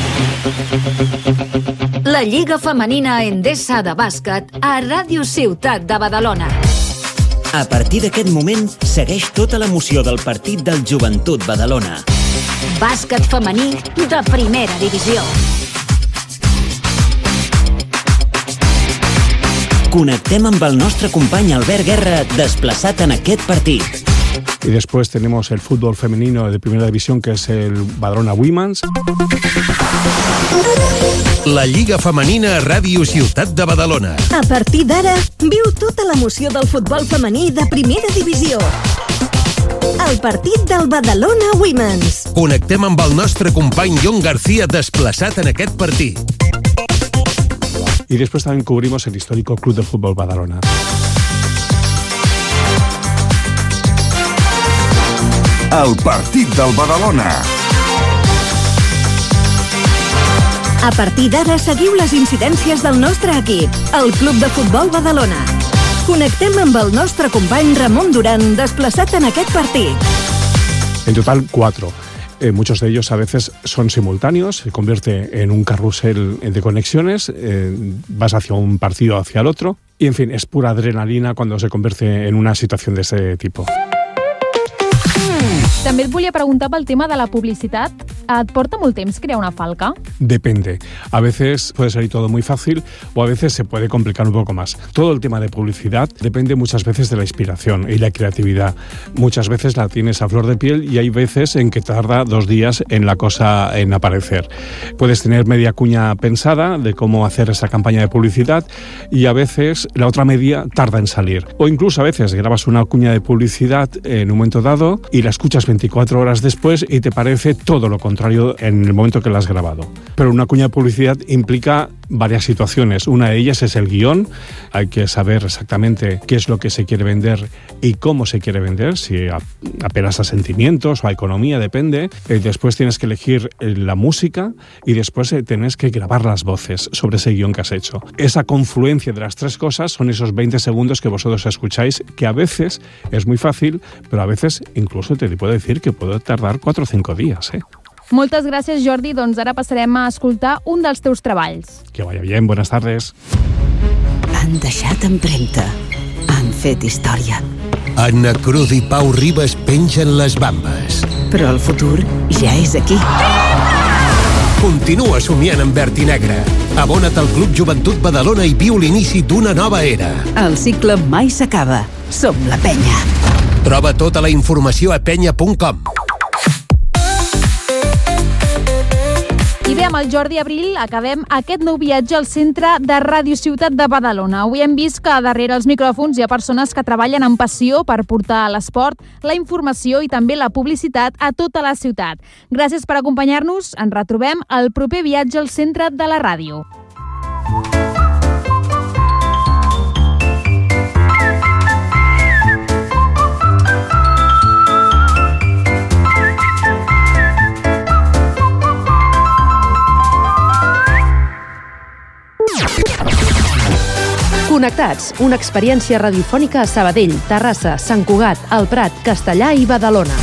La Lliga Femenina Endesa de bàsquet a Ràdio Ciutat de Badalona. A partir d'aquest moment, segueix tota l'emoció del partit del Joventut Badalona. Bàsquet femení de primera divisió. Connectem amb el nostre company Albert Guerra, desplaçat en aquest partit. Y después tenemos el fútbol femenino de primera división, que es el Badalona Women's. La Lliga Femenina a Ràdio Ciutat de Badalona. A partir d'ara, viu tota l'emoció del futbol femení de primera divisió. El partit del Badalona Women's. Connectem amb el nostre company Jon García, desplaçat en aquest partit. Y después también cubrimos el histórico Club de Fútbol Badalona. El partit del Badalona. A partir d'ara seguiu les incidències del nostre equip, el Club de Futbol Badalona. Connectem amb el nostre company Ramon Duran, desplaçat en aquest partit. En total 4. Muchos de ellos a veces son simultáneos, se convierte en un carrusel de conexiones, vas hacia un partido hacia el otro, y en fin, es pura adrenalina cuando se convierte en una situación de ese tipo. També et volia preguntar pel tema de la publicitat. Et porta molt temps crear una falca? Depende. A veces puede salir todo muy fácil o a veces se puede complicar un poco más. Todo el tema de publicidad depende muchas veces de la inspiración y la creatividad. Muchas veces la tienes a flor de piel y hay veces en que tarda 2 días en la cosa en aparecer. Puedes tener media cuña pensada de cómo hacer esa campaña de publicidad y a veces la otra media tarda en salir. O incluso a veces grabas una cuña de publicidad en un momento dado y la escuchas 24 horas después y te parece todo lo contrario en el momento que la has grabado. Pero una cuña de publicidad implica varias situaciones. Una de ellas es el guión. Hay que saber exactamente qué es lo que se quiere vender y cómo se quiere vender, si apelas a sentimientos o a economía, depende. Después tienes que elegir la música y después tienes que grabar las voces sobre ese guión que has hecho. Esa confluencia de las 3 cosas son esos 20 segundos que vosotros escucháis, que a veces es muy fácil, pero a veces incluso te puedo decir que puede tardar 4 o 5 días, ¿eh? Moltes gràcies, Jordi. Doncs ara passarem a escoltar un dels teus treballs. Que vaya bien, buenas tardes. Han deixat empremta. Han fet història. Anna Cruz i Pau Ribas pengen les bambes. Però el futur ja és aquí. Continua somiant en verd i negre. Abona't al Club Joventut Badalona i viu l'inici d'una nova era. El cicle mai s'acaba. Som la penya. Troba tota la informació a penya.com. I bé, amb el Jordi Abril acabem aquest nou viatge al centre de Ràdio Ciutat de Badalona. Avui hem vist que darrere els micròfons hi ha persones que treballen amb passió per portar l'esport, la informació i també la publicitat a tota la ciutat. Gràcies per acompanyar-nos. Ens retrobem al proper viatge al centre de la ràdio. Connectats, una experiència radiofònica a Sabadell, Terrassa, Sant Cugat, El Prat, Castellà i Badalona.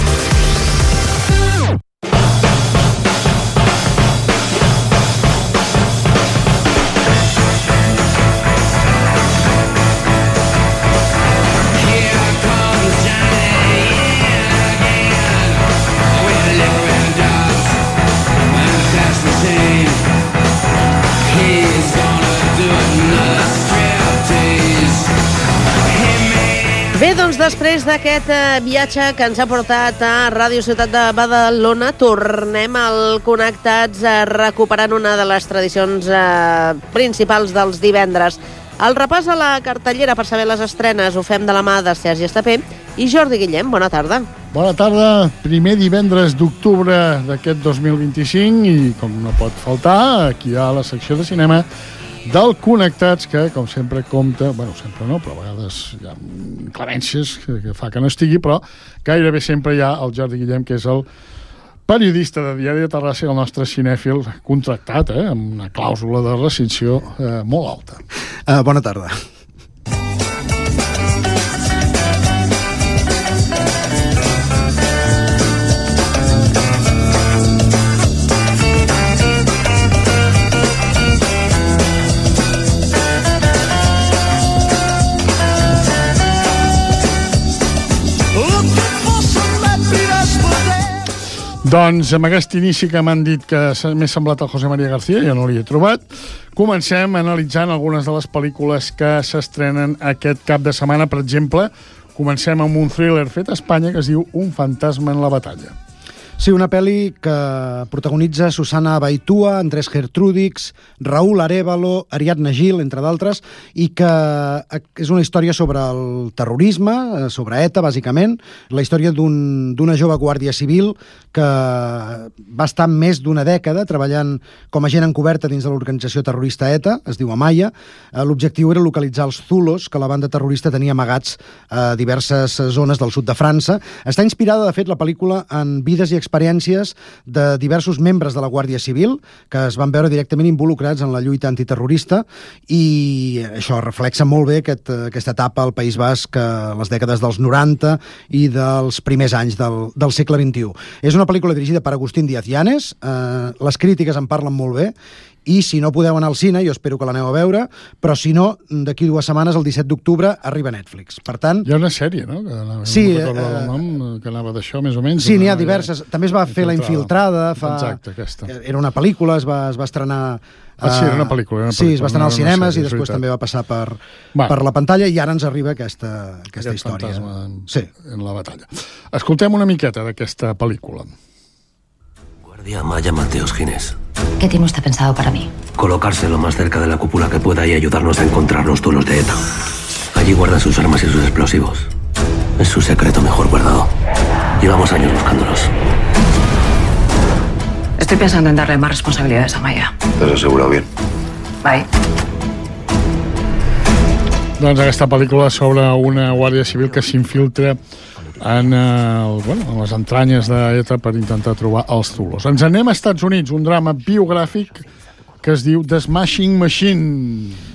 Bé, doncs després d'aquest viatge que ens ha portat a Ràdio Ciutat de Badalona, tornem al Connectats recuperant una de les tradicions principals dels divendres. El repàs a la cartellera per saber les estrenes ho fem de la mà de Sergi Estapé i Jordi Guillem. Bona tarda. Bona tarda. Primer divendres d'octubre d'aquest 2025 i, com no pot faltar, aquí hi ha la secció de cinema del Connectats, que, com sempre, compta... Bueno, sempre no, però a vegades hi ha inclemències que fa que no estigui, però gairebé sempre hi ha el Jordi Guillem, que és el periodista de Diari de Terrassa i el nostre cinèfil contractat, amb una clàusula de rescissió molt alta. Bona tarda. Doncs amb aquest inici que m'han dit que m'he semblat al José María García, jo no l'hi he trobat, comencem analitzant algunes de les pel·lícules que s'estrenen aquest cap de setmana. Per exemple, comencem amb un thriller fet a Espanya que es diu Un fantasma en la batalla. Sí, una pel·li que protagonitza Susana Baitua, Andrés Gertrudix, Raúl Arévalo, Ariadna Gil, entre d'altres, i que és una història sobre el terrorisme, sobre ETA, bàsicament, la història d'una jove guàrdia civil que va estar més d'una dècada treballant com a agent encoberta dins de l'organització terrorista ETA, es diu Amaya. L'objectiu era localitzar els Zulos que la banda terrorista tenia amagats a diverses zones del sud de França. Està inspirada, de fet, la pel·lícula en vides i experiències de diversos membres de la Guàrdia Civil que es van veure directament involucrats en la lluita antiterrorista, i això reflexa molt bé aquesta etapa al País Basc, les dècades dels 90 i dels primers anys del segle XXI. És una pel·lícula dirigida per Agustín Díaz Llanes, les crítiques en parlen molt bé, i si no podeu anar al cine, jo espero que l'aneu a veure, però si no, d'aquí 2 setmanes, el 17 d'octubre, arriba a Netflix. Per tant... Hi ha una sèrie, no? Sí. No recordo el nom, que anava d'això, més o menys. Sí, n'hi ha diverses. També es va fer La Infiltrada. Exacte, aquesta. Era una pel·lícula, es va estrenar... Sí, era una pel·lícula. Sí, es va estrenar als cinemes i després també va passar per la pantalla, i ara ens arriba aquesta història. Sí, en la batalla. Escoltem una miqueta d'aquesta pel·lícula. Guardia Amaya Mateos Ginés. ¿Qué tiene usted pensado para mí? Colocarse lo más cerca de la cúpula que pueda y ayudarnos a encontrar los Zulos de ETA. Allí guarda sus armas y sus explosivos. Es su secreto mejor guardado. Llevamos años buscándolos. Estoy pensando en darle más responsabilidades a Amaya. ¿Te has asegurado bien? Bye. Doncs aquesta pel·lícula sobre una guàrdia civil que s'infiltra en les entranyes d'ETA per intentar trobar els Zulos. Ens anem a Estats Units, un drama biogràfic que es diu The Smashing Machine.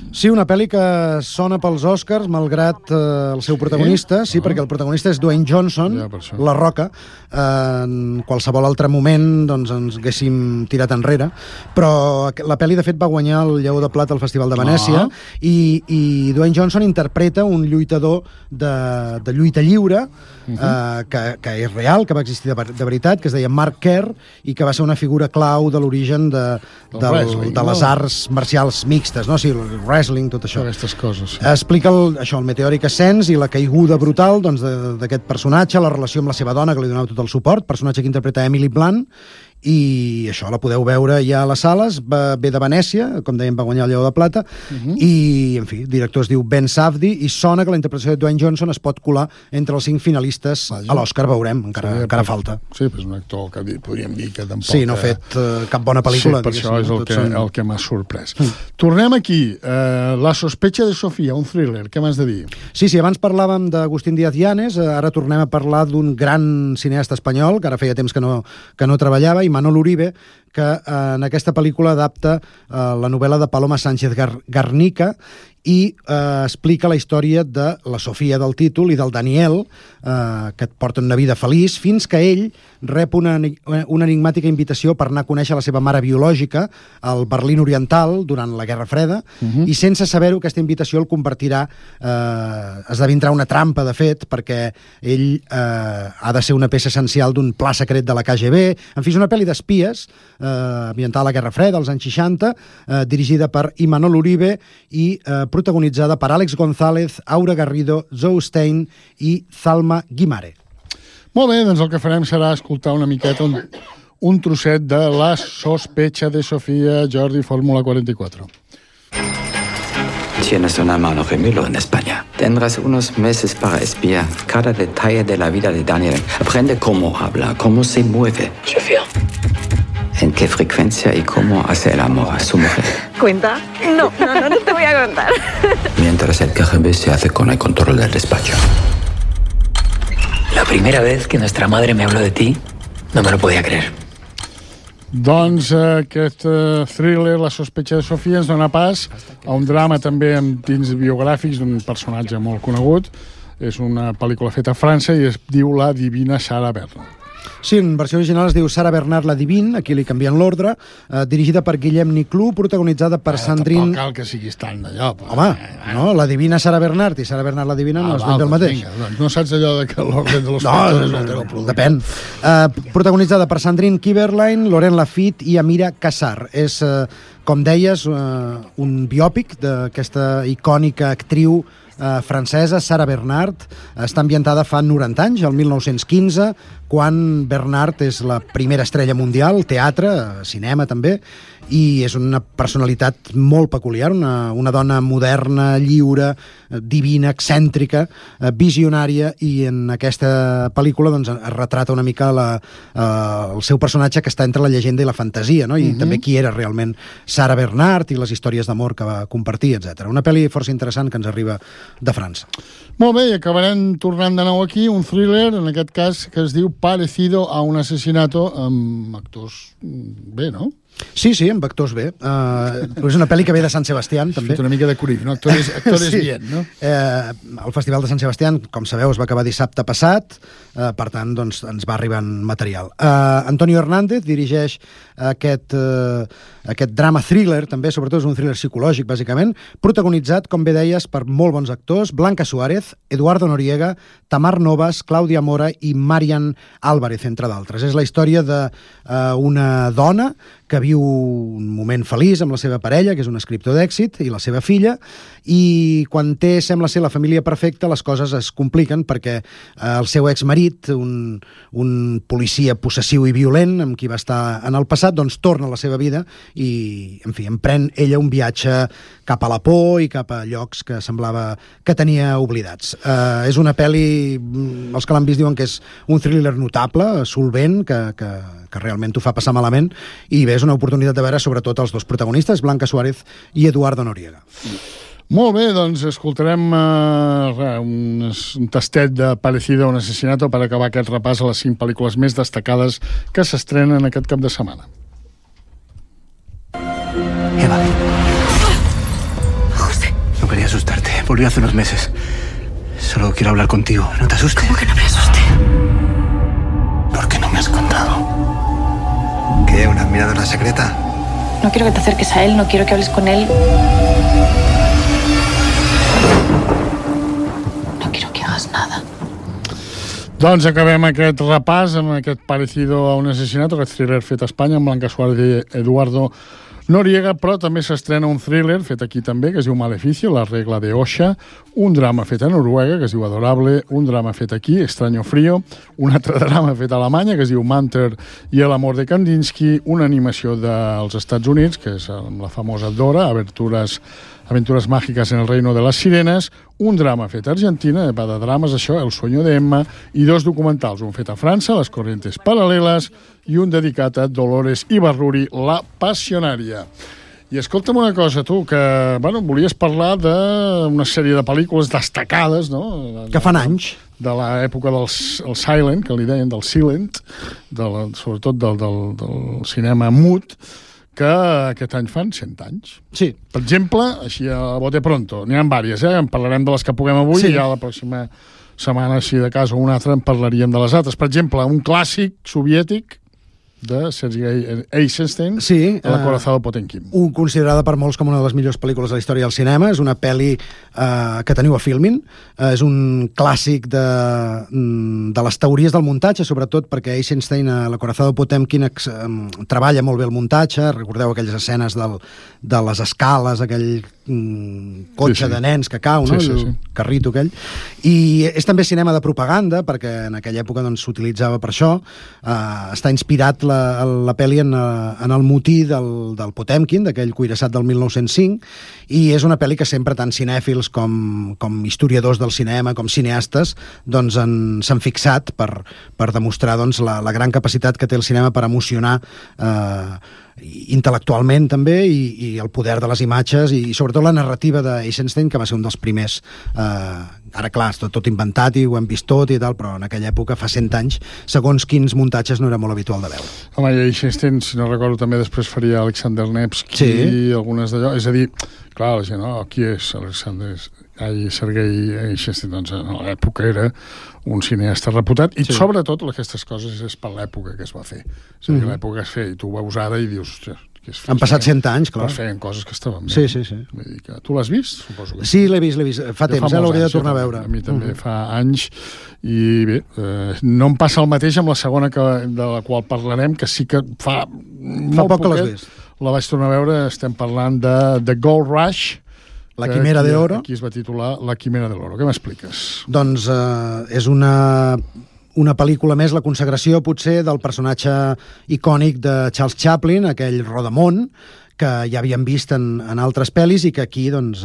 Sí, una pel·li que sona pels Oscars, malgrat el seu protagonista, sí, perquè el protagonista és Dwayne Johnson, La Roca. En qualsevol altre moment doncs, ens haguéssim tirat enrere, però la pel·li, de fet, va guanyar el Lleó de Plata al Festival de Venècia, i Dwayne Johnson interpreta un lluitador de lluita lliure, que és real, que va existir de veritat, que es deia Mark Kerr, i que va ser una figura clau de l'origen de les arts marcials mixtes, no? Sí, el wrestling, tot això. Aquestes coses. Sí. Explica el meteòric ascens i la caiguda brutal d'aquest personatge, la relació amb la seva dona, que li donava tot el suport, personatge que interpreta Emily Blunt, i això la podeu veure ja a les sales. Ve de Venècia, com dèiem, va guanyar el Lleó de Plata, i, en fi, el director es diu Ben Safdie, i sona que la interpretació de Dwayne Johnson es pot colar entre els 5 finalistes a l'Oscar, veurem, encara falta. Sí, però és un actor que podríem dir que tampoc... Sí, no ha fet cap bona pel·lícula. Sí, per això és el que m'ha sorprès. Tornem aquí. La sospecha de Sofía, un thriller, què m'has de dir? Sí, abans parlàvem d'Agustín Díaz Llanes, ara tornem a parlar d'un gran cineasta espanyol, que ara feia temps que no treballava, Manol Uribe, que en aquesta pel·lícula adapta la novel·la de Paloma Sánchez Garnica i explica la història de la Sofia del títol i del Daniel, que porten una vida feliç, fins que ell rep una enigmàtica invitació per anar a conèixer la seva mare biològica al Berlín Oriental durant la Guerra Freda, i sense saber-ho, aquesta invitació el convertirà, esdevindrà una trampa, de fet, perquè ell ha de ser una peça essencial d'un pla secret de la KGB. En fi, és una pel·li d'espies, ambientada a la Guerra Freda, als anys 60, dirigida per Imanol Uribe i protagonitzada per Àlex González, Aura Garrido, Zoe Stein i Zalma Guimare. Molt bé, doncs el que farem serà escoltar una miqueta un trosset de La sospecha de Sofía, Jordi, Fórmula 44. Tienes un hermano gemelo en España. Tendrás unos meses para espiar cada detalle de la vida de Daniel. Aprende cómo habla, cómo se mueve. Sofía. En qué frecuencia y cómo hace el amor a su mujer. ¿Cuenta? No te voy a contar. Mientras el KGB se hace con el control del despacho. La primera vez que nuestra madre me habló de ti, no me lo podía creer. Doncs aquest thriller, La sospecha de Sofía, ens dona pas a un drama també amb tints biogràfics d'un personatge molt conegut. És una pel·lícula feta a França i es diu La divina Sarah Bernhardt. Sí, en versió original es diu Sarah Bernhardt la Divine, aquí li canvien l'ordre, dirigida per Guillem Niclú, protagonitzada per Sandrine... Tampoc cal que siguis tan d'allò. Home, no, la Divina Sarah Bernhardt i Sarah Bernhardt la Divina no és ben bé el mateix. Vinga, no saps allò de que l'ordre de los factors... No, depèn. Protagonitzada per Sandrine Kiberlein, Laurent Lafitte i Amira Kassar. És, com deies, un biòpic d'aquesta icònica actriu francesa, Sarah Bernhardt. Està ambientada fa 90 anys, el 1915, quan Bernhardt és la primera estrella mundial, teatre, cinema també, i és una personalitat molt peculiar, una dona moderna, lliure, divina, excèntrica, visionària, i en aquesta pel·lícula doncs, es retrata una mica el seu personatge que està entre la llegenda i la fantasia, no? I també qui era realment Sarah Bernhardt i les històries d'amor que va compartir, etc. Una pel·li força interessant que ens arriba de França. Molt bé, i acabarem tornant de nou aquí, un thriller, en aquest cas, que es diu Parecido a un asesinato, amb actors bé, no? Sí, amb actors bé. És una pel·li que ve de Sant Sebastián, també. Una mica de curill, no? Actores sí. Bien, no? El Festival de Sant Sebastián, com sabeu, es va acabar dissabte passat, per tant, doncs, ens va arribant material. Antonio Hernández dirigeix aquest drama thriller, també, sobretot és un thriller psicològic, bàsicament, protagonitzat, com bé deies, per molt bons actors, Blanca Suárez, Eduardo Noriega, Tamar Novas, Clàudia Mora i Marian Álvarez, entre d'altres. És la història d'una dona que viu un moment feliç amb la seva parella, que és un escriptor d'èxit, i la seva filla, i quan té, sembla ser, la família perfecta, les coses es compliquen perquè el seu exmarit, un policia possessiu i violent amb qui va estar en el passat, doncs torna a la seva vida i, en fi, emprèn ella un viatge cap a la por i cap a llocs que semblava que tenia oblidats. És una pel·li, els que l'han vist diuen que és un thriller notable, solvent, que realment t'ho fa passar malament, i bé, és una oportunitat de veure sobretot els dos protagonistes, Blanca Suárez i Eduardo Noriega. Molt bé, doncs escoltarem un tastet de Parecido a un asesinato per acabar aquest repàs a les 5 pel·lícules més destacades que s'estrenen aquest cap de setmana. Eva. José. Volvió hace unos meses. Solo quiero hablar contigo. No te asustes. ¿Cómo que no me asuste? ¿Por qué no me has contado? ¿Qué? ¿Una admiradora secreta? No quiero que te acerques a él, no quiero que hables con él. No quiero que hagas nada. Doncs acabem aquest repàs amb aquest parecido a un asesinato, aquest thriller fet a Espanya amb Blanca Suárez i Eduardo Noriega, però també s'estrena un thriller fet aquí també, que es diu Maleficio, la regla de Osha, un drama fet a Noruega, que es diu Adorable, un drama fet aquí, Extraño Frío, un altre drama fet a Alemanya, que es diu Manter i el amor de Kandinsky, una animació dels Estats Units, que és amb la famosa Dora, Aventuras mágicas en el reino de las sirenes, un drama fet a Argentina, va de drames, això, El sueño de Emma, i dos documentals, un fet a França, Las corrientes paralelas, i un dedicat a Dolores Ibarruri, la passionària. I escolta'm una cosa, tu, que volies parlar d'una sèrie de pel·lícules destacades, no? Que fan anys. De l'època del silent, que li deien del silent, sobretot del cinema mut, que aquest any fan 100 anys. Sí. Per exemple, així a bote pronto, n'hi ha diverses, en parlarem de les que puguem avui, i ja la pròxima setmana, si de cas o una altra, en parlaríem de les altres. Per exemple, un clàssic soviètic de Sergei Eisenstein, sí, El acorazado Potemkin. Considerada per molts com una de les millors pel·lícules de la història del cinema. És una pel·li que teniu a Filmin. És un clàssic de les teories del muntatge, sobretot perquè Eisenstein, a l'Acorazado Potemkin, treballa molt bé el muntatge. Recordeu aquelles escenes de les escales, aquell cotxe de nens que cau, no? El carrito aquell. I és també cinema de propaganda, perquè en aquella època s'utilitzava per això. Està inspirat la pel·li en el motí del Potemkin, d'aquell cuirassat del 1905, i és una pel·li que sempre tant cinèfils com historiadors del cinema, com cineastes, s'han fixat per demostrar la gran capacitat que té el cinema per emocionar intel·lectualment també, i el poder de les imatges, i sobretot la narrativa d'Eisenstein, que va ser un dels primers. Ara, clar, tot inventat i ho hem vist tot i tal, però en aquella època, fa 100 anys, segons quins muntatges no era molt habitual de veure. Home, i Eisenstein, si no recordo, també després faria Alexander Nevsky i algunes d'allò. És a dir, clar, la gent, qui és Sergei Eisenstein? Doncs a l'època era un cineasta reputat, i sobretot aquestes coses és per l'època que es va fer. És a dir, l'època que es feia, i tu ho veus ara i dius... Han passat 100 anys, clar. Però feien coses que estaven bé. Sí. Vull dir que tu l'has vist? Suposo que sí, l'he vist. Fa temps, l'hauria de tornar a veure. A mi també fa anys, i bé, no em passa el mateix amb la segona de la qual parlarem, que sí que fa molt poc que l'has vist. La vaig tornar a veure, estem parlant de The Gold Rush, La Quimera de Oro. Aquí es va titular La Quimera de l'Oro. Què m'expliques? Doncs és una pel·lícula més, la consagració, potser, del personatge icònic de Charles Chaplin, aquell rodamón, que ja havíem vist en altres pel·lis i que aquí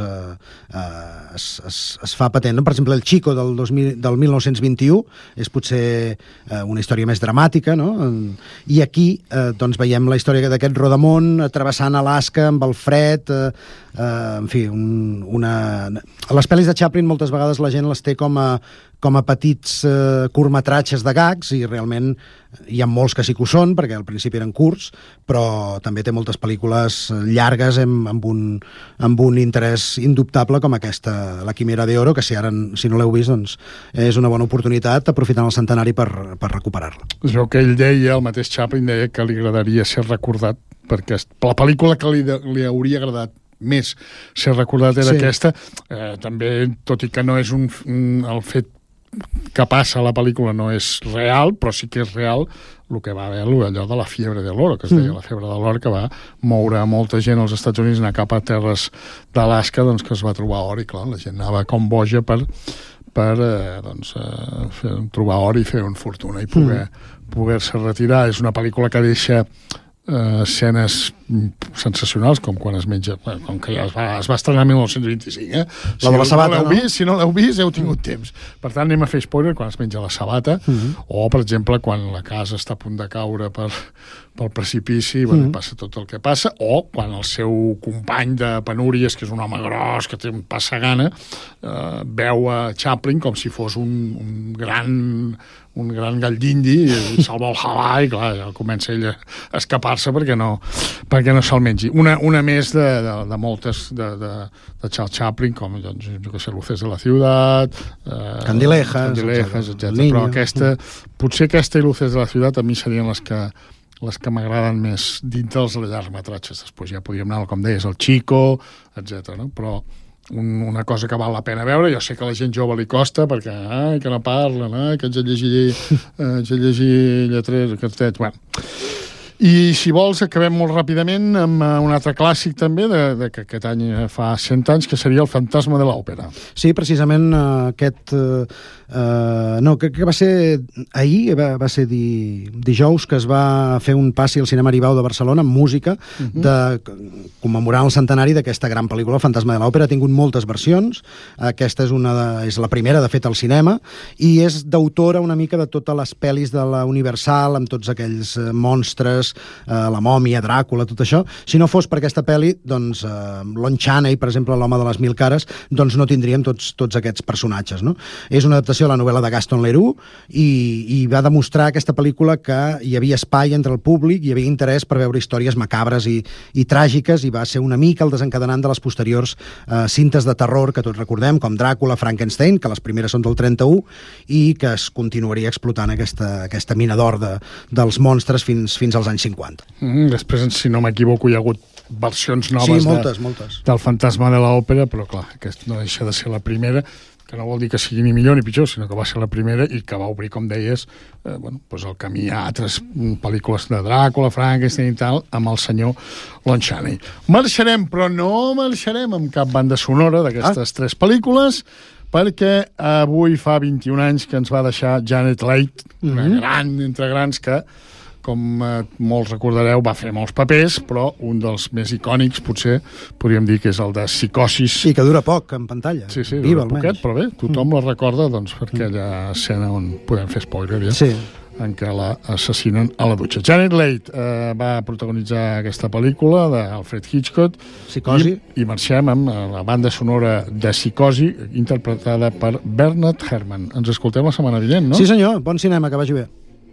es fa patent. Per exemple, El Chico del 1921 és potser una història més dramàtica, no? I aquí veiem la història d'aquest rodamón travessant Alaska amb el fred, en fi, les pel·lis de Chaplin moltes vegades la gent les té com a petits curtmetratges de gags, i realment hi ha molts que sí que ho són, perquè al principi eren curts, però també té moltes pel·lícules llargues amb un interès indubtable, com aquesta, La Quimera de Oro, que si no l'heu vist, doncs és una bona oportunitat, aprofitant el centenari per recuperar-la. Es veu que ell deia, el mateix Chaplin deia, que li agradaria ser recordat, perquè la pel·lícula que li hauria agradat més ser recordat era aquesta, també, tot i que no és el fet que passa a la pel·lícula no és real, però sí que és real el que va haver allò de la fiebre de l'oro, que es deia la febre de l'or, que va moure a molta gent als Estats Units, anar cap a terres d'Alaska, doncs que es va trobar or, i clar, la gent anava com boja per trobar or i fer una fortuna i poder-se retirar. És una pel·lícula que deixa escenes sensacionals, com quan es menja, com que ja es va estrenar en 1925, la de la sabata, no? Si no l'heu vist, heu tingut temps. Per tant, anem a fer spoiler quan es menja la sabata, o, per exemple, quan la casa està a punt de caure pel precipici, passa tot el que passa, o quan el seu company de penúries, que és un home gros, que té un passa gana, veu a Chaplin com si fos un gran un gran gall d'indi, i se'l vol jalar, i clar, ja comença ell a escapar-se perquè no se'l mengi. Una més de moltes de Charles Chaplin, com, doncs, jo què sé, Luces de la Ciutat, Candilejas, etc. Però potser aquesta i Luces de la Ciutat a mi serien les que m'agraden més dintre dels llargmetratges. Després ja podríem anar, com deies, el Chico, etc. No? Però una cosa que val la pena veure, jo sé que a la gent jove li costa, perquè, que no parlen, que haig de llegir lletres, bueno. I, si vols, acabem molt ràpidament amb un altre clàssic també, que aquest any fa 100 anys, que seria El fantasma de l'òpera. Sí, precisament aquest... crec que va ser ahir, va ser dijous, que es va fer un passi al Cinema Aribau de Barcelona amb música, commemorant el centenari d'aquesta gran pel·lícula, El fantasma de l'òpera. Ha tingut moltes versions, aquesta és la primera, de fet, al cinema, i és d'autora una mica de totes les pel·lis de la Universal, amb tots aquells monstres, la mòmia, Dràcula, tot això. Si no fos per aquesta pel·li, doncs, Lon Chaney, per exemple, l'home de les 1000 cares, doncs no tindríem tots aquests personatges, no? És una adaptació a la novel·la de Gaston Leroux i va demostrar aquesta pel·lícula que hi havia espai entre el públic, hi havia interès per veure històries macabres i tràgiques, i va ser una mica el desencadenant de les posteriors cintes de terror que tots recordem, com Dràcula, Frankenstein, que les primeres són del 31, i que es continuaria explotant aquesta mina d'or dels monstres fins als anys 50. Després, si no m'equivoco, hi ha hagut versions noves moltes. Del fantasma de l'òpera, però clar, aquesta no deixa de ser la primera, que no vol dir que sigui ni millor ni pitjor, sinó que va ser la primera i que va obrir, com deies, el camí a altres pel·lícules de Dràcula, Frankenstein i tal, amb el senyor Lon Chaney. Marxarem, però no marxarem amb cap banda sonora d'aquestes tres pel·lícules, perquè avui fa 21 anys que ens va deixar Janet Leigh, una gran entre grans que, com molts recordareu, va fer molts papers, però un dels més icònics, potser, podríem dir que és el de Psicosis. I que dura poc en pantalla. Sí, dura poquet, però bé, tothom la recorda, doncs, per aquella escena on podem fer spoiler, ja? Sí. En què l'assassinen a la dutxa. Janet Leigh va protagonitzar aquesta pel·lícula d'Alfred Hitchcock. Psicosi. I marxem amb la banda sonora de Psicosi, interpretada per Bernard Herrmann. Ens escoltem la setmana vinent, no? Sí, senyor. Bon cinema, que vagi bé.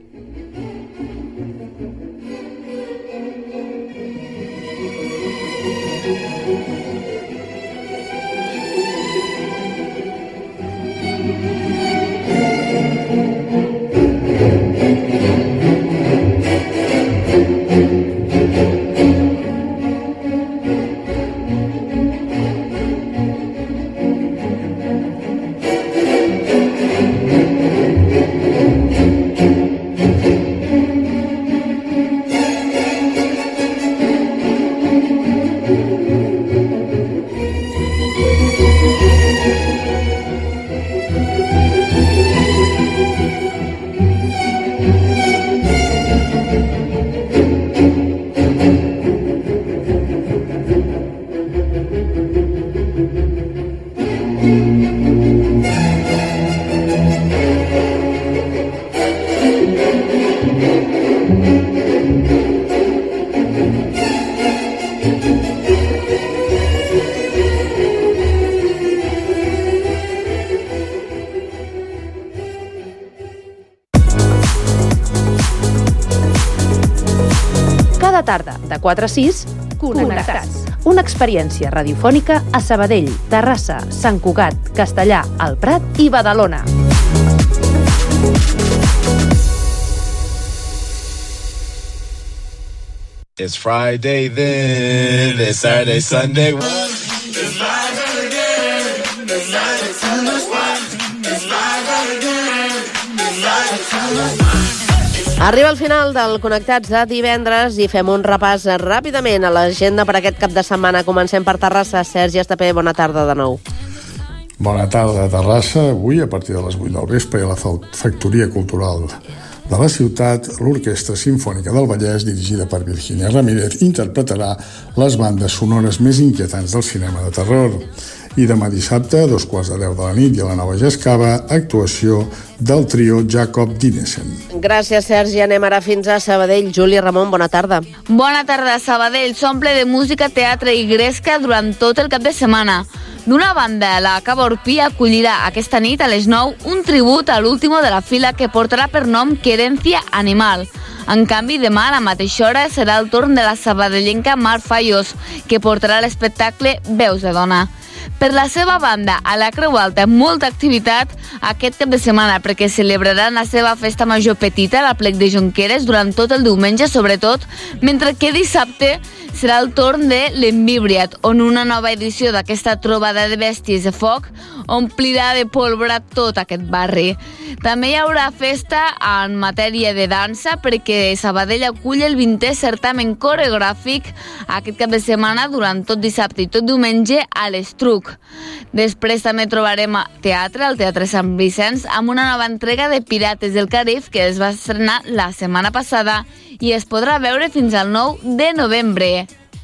Tarda, de 4 a 6, Connectats. Una experiència radiofònica a Sabadell, Terrassa, Sant Cugat, Castellà, el Prat i Badalona. It's Friday then, it's Saturday, Sunday. It's live again, it's live, it's live again, it's live. Arriba al final del Connectats de divendres i fem un repàs ràpidament a l'agenda per aquest cap de setmana. Comencem per Terrassa. Sergi Estapé, bona tarda de nou. Bona tarda, Terrassa. Avui, a partir de les 8 del vespre, a la Factoria Cultural de la ciutat, l'Orquestra Simfònica del Vallès, dirigida per Virginia Ramírez, interpretarà les bandes sonores més inquietants del cinema de terror. I demà dissabte, a 2:15 de la nit, i a la Nova Gescava, actuació del trio Jacob Dinesen. Gràcies, Sergi. Anem ara fins a Sabadell. Júlia Ramon, bona tarda. Bona tarda. Sabadell s'omple de música, teatre i gresca durant tot el cap de setmana. D'una banda, la Cava Orpí acollirà aquesta nit a les 9 un tribut a l'último de la fila que portarà per nom Querencia Animal. En canvi, demà a la mateixa hora serà el torn de la sabadellenca Mar Fallos, que portarà l'espectacle Veus de Dona. Per la seva banda, a la Creu Alta, molta activitat aquest cap de setmana perquè celebraran la seva festa major petita a la Plec de Jonqueres durant tot el diumenge, sobretot, mentre que dissabte serà el torn de l'Envíbriat, on una nova edició d'aquesta trobada de bèsties de foc omplirà de pólvora tot aquest barri. També hi haurà festa en matèria de dansa perquè Sabadell acull el 20è certamen coreogràfic aquest cap de setmana durant tot dissabte i tot diumenge a l'Estruc. Després també trobarem teatre, al Teatre Sant Vicenç, amb una nova entrega de Pirates del Carib que es va estrenar la setmana passada i es podrà veure fins al 9 de novembre.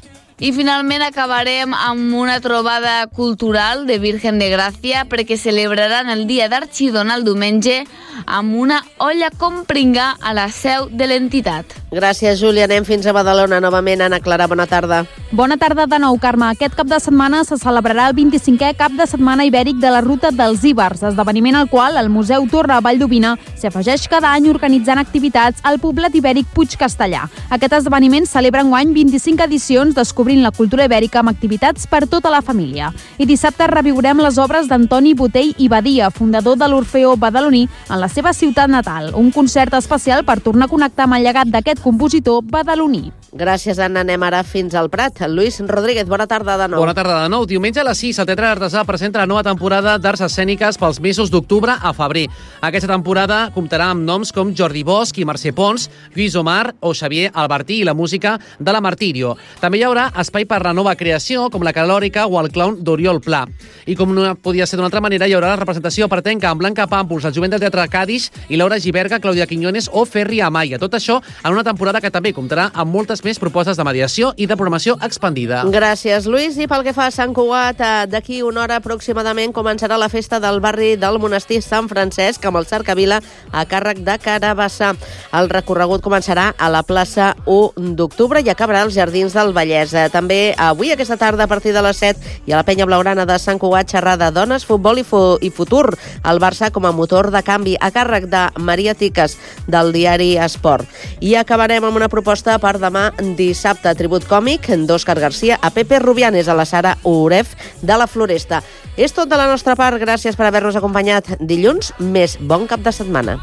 I finalment acabarem amb una trobada cultural de Virgen de Gràcia perquè celebraran el dia d'Arxidona el diumenge amb una olla com pringar a la seu de l'entitat. Gràcies, Júlia. Anem fins a Badalona novament. Anna Clara, bona tarda. Bona tarda de nou, Carme. Aquest cap de setmana se celebrarà el 25è cap de setmana ibèric de la Ruta dels Ibers, esdeveniment al qual el Museu Torre Valldovina s'afegeix cada any organitzant activitats al poblat ibèric Puig Castellà. Aquest esdeveniment celebra enguany 25 edicions descobrint la cultura ibèrica amb activitats per tota la família. I dissabte reviurem les obres d'Antoni Botell i Badia, fundador de l'Orfeó badaloní, en la seva ciutat natal. Un concert especial per tornar a connectar amb el llegat d'aquest compositor badaloní. Gràcies, Anna. Anem ara fins al Prat. Lluís Rodríguez, bona tarda de nou. Bona tarda de nou. Diumenge a les 6, el Teatre Artesà presenta la nova temporada d'arts escèniques pels mesos d'octubre a febrer. Aquesta temporada comptarà amb noms com Jordi Bosch i Mercè Pons, Lluís Omar o Xavier Albertí i la música de la Martirio. També hi haurà espai per la nova creació, com la Calòrica o el clown d'Oriol Pla. I com no podia ser d'una altra manera, hi haurà la representació pretenca amb Blanca Pàmpols, el jovent del Teatre Cadix i Laura Giberga, Clàudia Quiñones o Ferri Amaya. Tot això en una temporada que també comptarà amb moltes més propostes de mediació i de programació expandida. Gràcies, Lluís. I pel que fa a Sant Cugat, d'aquí una hora aproximadament començarà la festa del barri del monestir Sant Francesc amb el Cercavila a càrrec de Carabassa. El recorregut començarà a la plaça 1 d'octubre i acabarà als Jardins del Vallès. També avui, aquesta tarda, a partir de les 7, i a la Penya Blaugrana de Sant Cugat, xerrada Dones, Futbol i Futur. El Barça com a motor de canvi a càrrec de Maria Tiques, del diari Esport. I acabarem amb una proposta per demà dissabte, tribut còmic d'Òscar García a Pepe Rubianes, a la Sara Uref de la Floresta. És tot de la nostra part. Gràcies per haver-nos acompanyat dilluns. Més bon cap de setmana.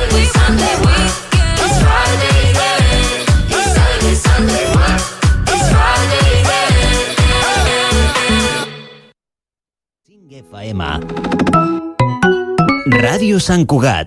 FM. Ràdio Sant Cugat.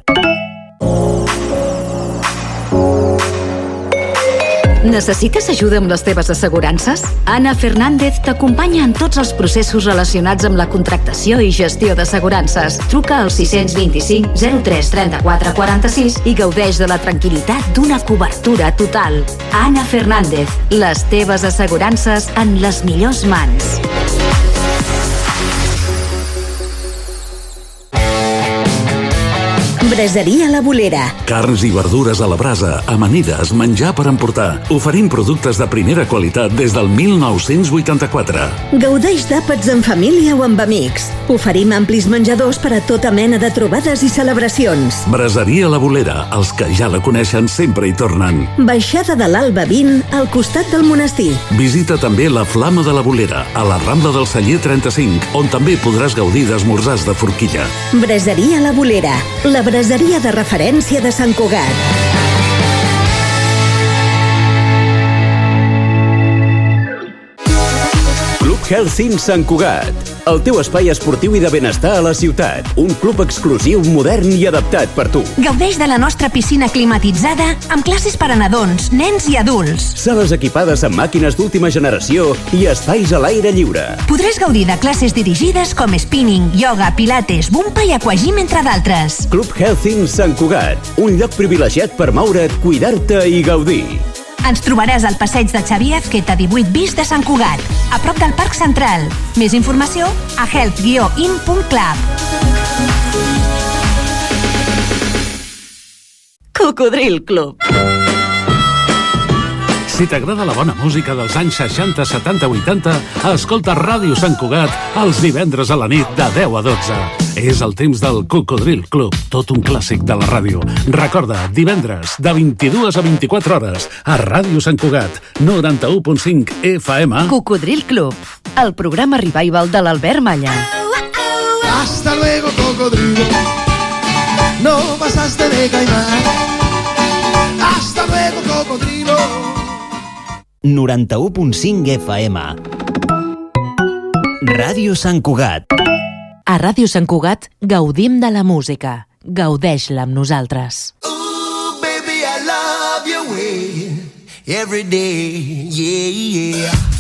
Necessites ajuda amb les teves assegurances? Anna Fernández t'acompanya en tots els processos relacionats amb la contractació i gestió d'assegurances. Truca al 625 03 34 46 i gaudeix de la tranquil·litat d'una cobertura total. Anna Fernández, les teves assegurances en les millors mans. Braseria La Bolera. Carns i verdures a la brasa, amanides, menjar per emportar. Oferim productes de primera qualitat des del 1984. Gaudeix d'àpats en família o amb amics. Oferim amplis menjadors per a tota mena de trobades i celebracions. Braseria La Bolera. Els que ja la coneixen sempre hi tornen. Baixada de l'Alba 20, al costat del monestir. Visita també la Flama de la Bolera, a la Rambla del Celler 35, on també podràs gaudir d'esmorzars de forquilla. Braseria La Bolera. La braseria de referència de Sant Cugat. Club Health Sant Cugat, el teu espai esportiu i de benestar a la ciutat. Un club exclusiu, modern i adaptat per tu. Gaudeix de la nostra piscina climatitzada amb classes per a nadons, nens i adults. Sales equipades amb màquines d'última generació i espais a l'aire lliure. Podràs gaudir de classes dirigides com spinning, yoga, pilates, bumpa i aquagym, entre d'altres. Club Health Sant Cugat, un lloc privilegiat per moure't, cuidar-te i gaudir. Ens trobaràs al passeig de Xavier Azqueta 18 bis de Sant Cugat, a prop del Parc Central. Més informació a health-in.club. Cocodril Club. Si t'agrada la bona música dels anys 60, 70, 80, escolta Ràdio Sant Cugat els divendres a la nit de 10 a 12. És el temps del Cocodril Club, tot un clàssic de la ràdio. Recorda, divendres, de 22 a 24 hores, a Ràdio Sant Cugat, 91.5 FM. Cocodril Club, el programa revival de l'Albert Malla. Hasta luego, cocodrilo. No pasaste de caimán. Hasta luego, cocodrilo. 91.5 FM. Ràdio Sant Cugat. A Ràdio Sant Cugat gaudim de la música. Gaudeix-la amb nosaltres. Baby, I love your way every day, yeah, yeah.